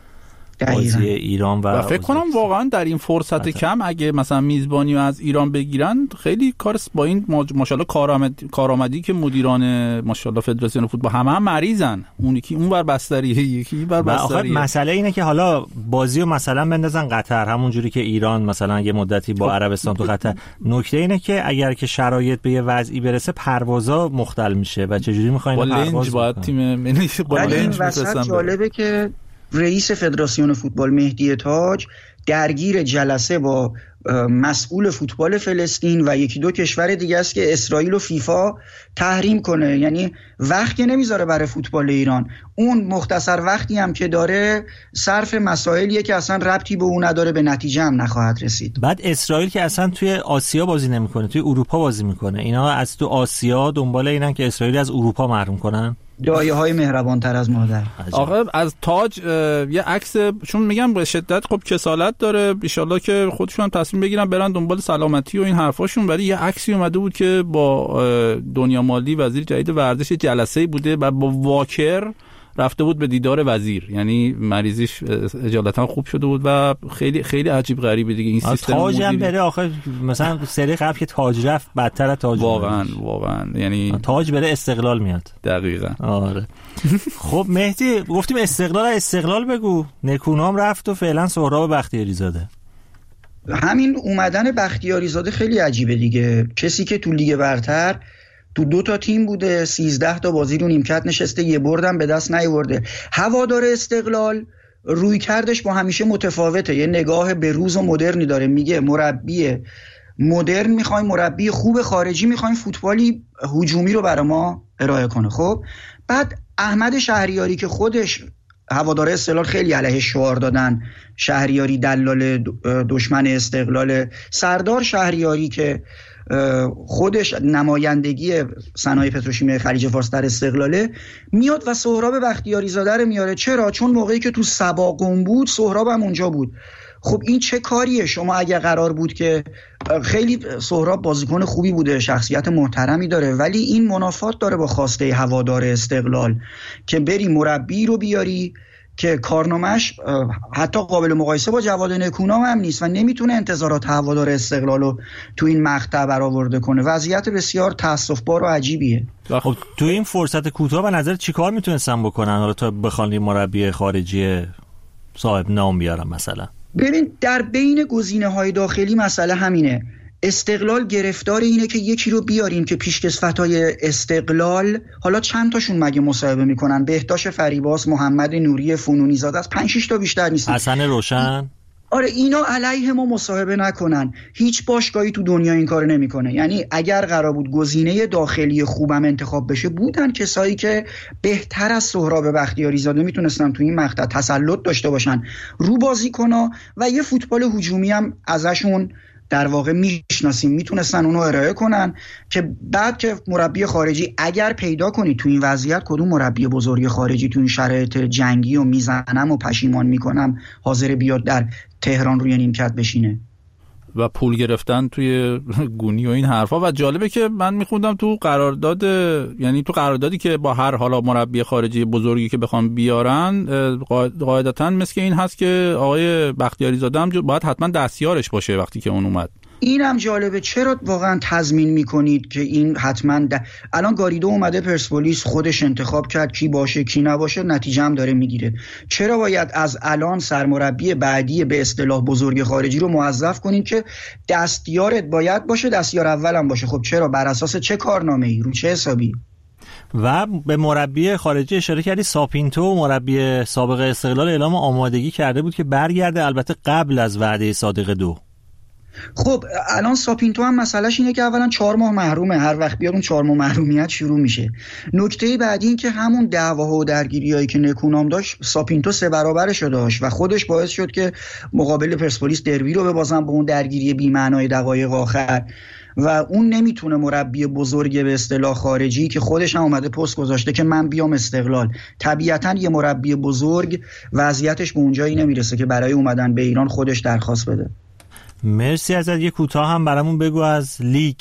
بازی ایران و, و فکر کنم واقعا در این فرصت مثلا. کم اگه مثلا میزبانی رو از ایران بگیرن خیلی کار با این ماشاءالله کارآمد... کارآمدی که مدیران ماشاءالله فدراسیون فوتبال همه هم مریضن، اون یکی اون بر بستریه یکی بر بستریه. مسئله اینه که حالا بازی رو مثلا بندازن قطر، همون جوری که ایران مثلا یه مدتی با عربستان تو قطر. نکته اینه که اگر که شرایط به یه وضعی برسه پروازا مختل میشه و چه جوری می‌خواین پرواز باید تیم ملی با لنج بفرستن. جالبه که رئیس فدراسیون فوتبال مهدی تاج درگیر جلسه با مسئول فوتبال فلسطین و یکی دو کشور دیگه است که اسرائیل و فیفا تحریم کنه، یعنی وقتی نمیذاره برای فوتبال ایران. اون مختصر وقتی هم که داره صرف مسائلیه که اصلا ربطی به اون نداره، به نتیجه هم نخواهد رسید. بعد اسرائیل که اصلا توی آسیا بازی نمیکنه، توی اروپا بازی میکنه. اینا از تو آسیا دنبال اینن که اسرائیل از اروپا محروم کنن. دایه های مهربان تر از مادر. آقا از تاج یه عکس، چون میگم به شدت خب کسالت داره، ان شاءالله که خودشون هم تصمیم بگیرن برن دنبال سلامتی و این حرفاشون، ولی یه عکسی اومده بود که با دنیا مالی وزیر جدید ورزش جلسه‌ای بوده و با واکر رفته بود به دیدار وزیر، یعنی مریضیش اجالتا خوب شده بود و خیلی خیلی عجیب غریبه دیگه این سیستم. تاج هم بره آخه مثلا سری قبل که تاج رفت بدتر از تاج. واقعا واقعا یعنی تاج بره استقلال میاد. دقیقاً. آره. خب مهدی گفتیم استقلال استقلال بگو. نکونام رفت و فعلا سهراب بختیاری زاده. همین اومدن بختیاری زاده خیلی عجیبه دیگه. کسی که تو لیگ برتر تو دو تا تیم بوده، سیزده تا بازی رو نیمکت نشسته، یه بردم به دست نیاورده. هوادار استقلال روی کردش با همیشه متفاوته، یه نگاه به روز و مدرنی داره. میگه مربی مدرن میخوایم، مربی خوب خارجی میخوایم، فوتبالی هجومی رو برای ما ارائه کنه. خب بعد احمد شهریاری که خودش هوادار استقلال خیلی علیه شعار دادن، شهریاری دلال دشمن استقلال، سردار شهریاری که خودش نمایندگی صنایع پتروشیمی خلیج فارس در استقلاله، میاد و سهراب بختیاری زاده رو میاره. چرا؟ چون موقعی که تو سباقون بود سهراب هم اونجا بود. خب این چه کاریه؟ شما اگه قرار بود که خیلی سهراب بازیکن خوبی بوده، شخصیت محترمی داره، ولی این منافات داره با خواسته هوادار استقلال که بری مربی رو بیاری که کارنامه‌اش حتی قابل مقایسه با جواد نکونام هم نیست و نمیتونه انتظارات هوادار استقلال رو تو این مقطع برآورده کنه. وضعیت بسیار تأسف‌بار و عجیبیه. خب تو این فرصت کوتاه به نظر چیکار میتونستن بکنن حالا تا بخوان مربی خارجی صاحب نام بیارن؟ مثلا ببین در بین گزینه‌های داخلی مسئله همینه. استقلال گرفتار اینه که یکی رو بیاریم که پیشکسوتای استقلال، حالا چند تاشون مگه مصاحبه میکنن؟ بهداشت فریباس، محمد نوری فنونی زاده است، پنج شش تا بیشتر نیست. حسن روشن. آره اینا علیه ما مصاحبه نکنن. هیچ باشگاهی تو دنیا این کارو نمیکنه. یعنی اگر قرار بود گزینه داخلی خوبم انتخاب بشه، بودن کسایی که بهتر از سهراب بختیاری زاده میتونستن تو این مقطع تسلط داشته باشن رو بازیکن‌ها و یه فوتبال هجومی هم ازشون در واقع میشناسیم، میتونستن اونو ارائه کنن که بعد که مربی خارجی اگر پیدا کنی تو این وضعیت کدوم مربی بزرگ خارجی تو این شرایط جنگی و میزنم و پشیمان میکنم حاضر بیاد در تهران روی نیمکت بشینه و پول گرفتن توی گونی و این حرفا. و جالبه که من میخوندم تو قرارداد، یعنی تو قراردادی که با هر حالا مربی خارجی بزرگی که بخوام بیارن، قاعدتاً مثل این هست که آقای بختیاری زاده هم باید حتما دستیارش باشه وقتی که اون اومد. این هم جالبه. چرا واقعا تضمین میکنید که این حتما د... الان گاریدو اومده پرسپولیس، خودش انتخاب کرد کی باشه کی نباشه، نتیجه هم داره میگیره. چرا باید از الان سرمربی بعدی به اصطلاح بزرگ خارجی رو موظف کنید که دستیارت باید باشه، دستیار اولم باشه؟ خب چرا؟ بر اساس چه کارنامه‌ای؟ رو چه حسابی؟ و به مربی خارجی اشاره کردی. ساپینتو مربی سابق استقلال اعلام آمادگی کرده بود که برگرده، البته قبل از وعده صادق دو. خب الان ساپینتو هم مسئلهش اینه که اولا چهار ماه محرومه، هر وقت بیاد اون چهار ماه محرومیت شروع میشه. نکته بعدی این که همون دعواها و درگیریایی که نکونام داشت ساپینتو سه برابرش رو داشت و خودش باعث شد که مقابل پرسپولیس دربی رو ببازن با اون درگیری بی‌معنای دقایق آخر. و اون نمیتونه مربی بزرگ به اصطلاح خارجی که خودش هم اومده پست گذاشته که من بیام استقلال. طبیعتاً یه مربی بزرگ وضعیتش به اونجایی نمیرسه که برای اومدن به ایران خودش درخواست بده. مرسی ازت. یه کوتاه هم برامون بگو از لیگ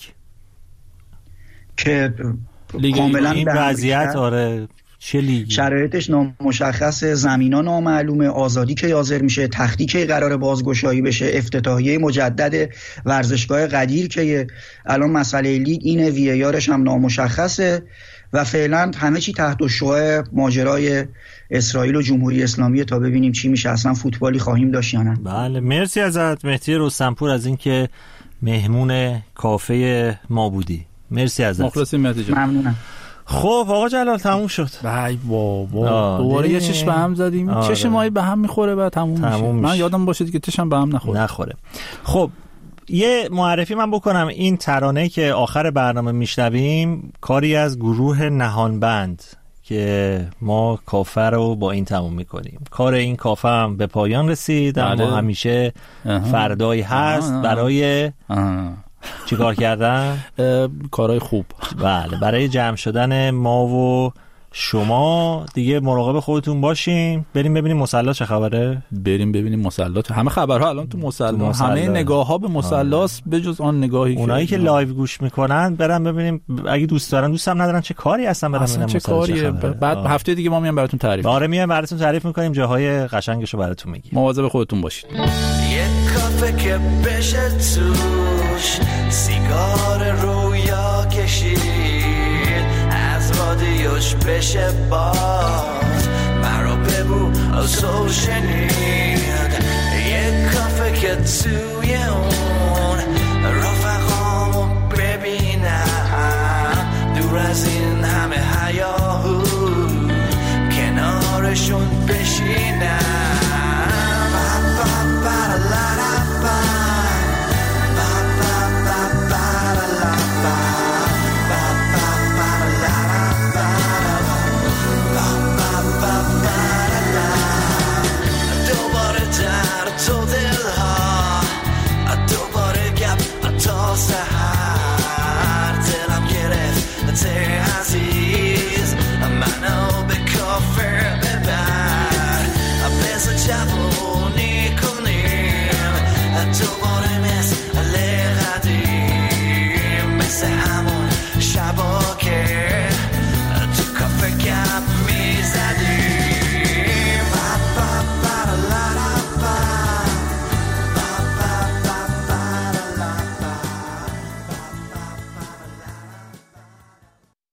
که لیگ کاملا این وضعیت. آره چه لیگی؟ شرایطش نامشخص، زمینا نامعلومه، آزادی که حاضر میشه، تختی که قرار بازگشایی بشه، افتتاحیه مجدد ورزشگاه قدیر که الان مسئله لیگ اینه، وی ای آرش هم نامشخصه و فعلا همه چی تحت الشعاع ماجرای اسرائیل و جمهوری اسلامی تا ببینیم چی میشه، اصلا فوتبالی خواهیم داشت یا نه. بله مرسی ازت مهدی رستمپور از اینکه مهمون کافه ما بودی. مرسی ازت. مخلصیم مهدی جان. ممنونم. خب آقا جلال تموم شد. ای بابا دوباره یه چش به هم زدیم. آره. چش مایی به هم میخوره بعد تموم, تموم میشه. من یادم باشه که چشم به هم نخوره. نخوره. خب یه معرفی من بکنم. این ترانه که آخر برنامه میشنویم کاری از گروه نهانبند که ما کافه رو با این تموم میکنیم. کار این کافه هم به پایان رسید، اما همیشه فردایی هست آه. برای آه. چیکار کردن؟ کارهای خوب. بله برای جمع شدن ما و شما دیگه مراقب خودتون باشین. بریم ببینیم مصلی چه خبره. بریم ببینیم مصلی. همه خبرها الان تو مصلی، همه نگاه‌ها به مصلیاست به جز آن نگاهی اونایی که, که لایو گوش میکنن برن ببینیم. اگه دوست دارن، دوستم ندارن چه کاری هستن برن ببینن چه کاریه. بعد آه. هفته دیگه ما میام براتون تعریف. آره میام براتون تعریف میکنیم، جاهای قشنگشو براتون میگیم. مواظب خودتون باشید. یه کافه که بشه توش سیگار رویا کشید، از رادیوش بشه باز مرا ببو از شنید. یه کافه که توی اون رفقامو ببینم، دور از این همه هیاهو کنارشون بشینم.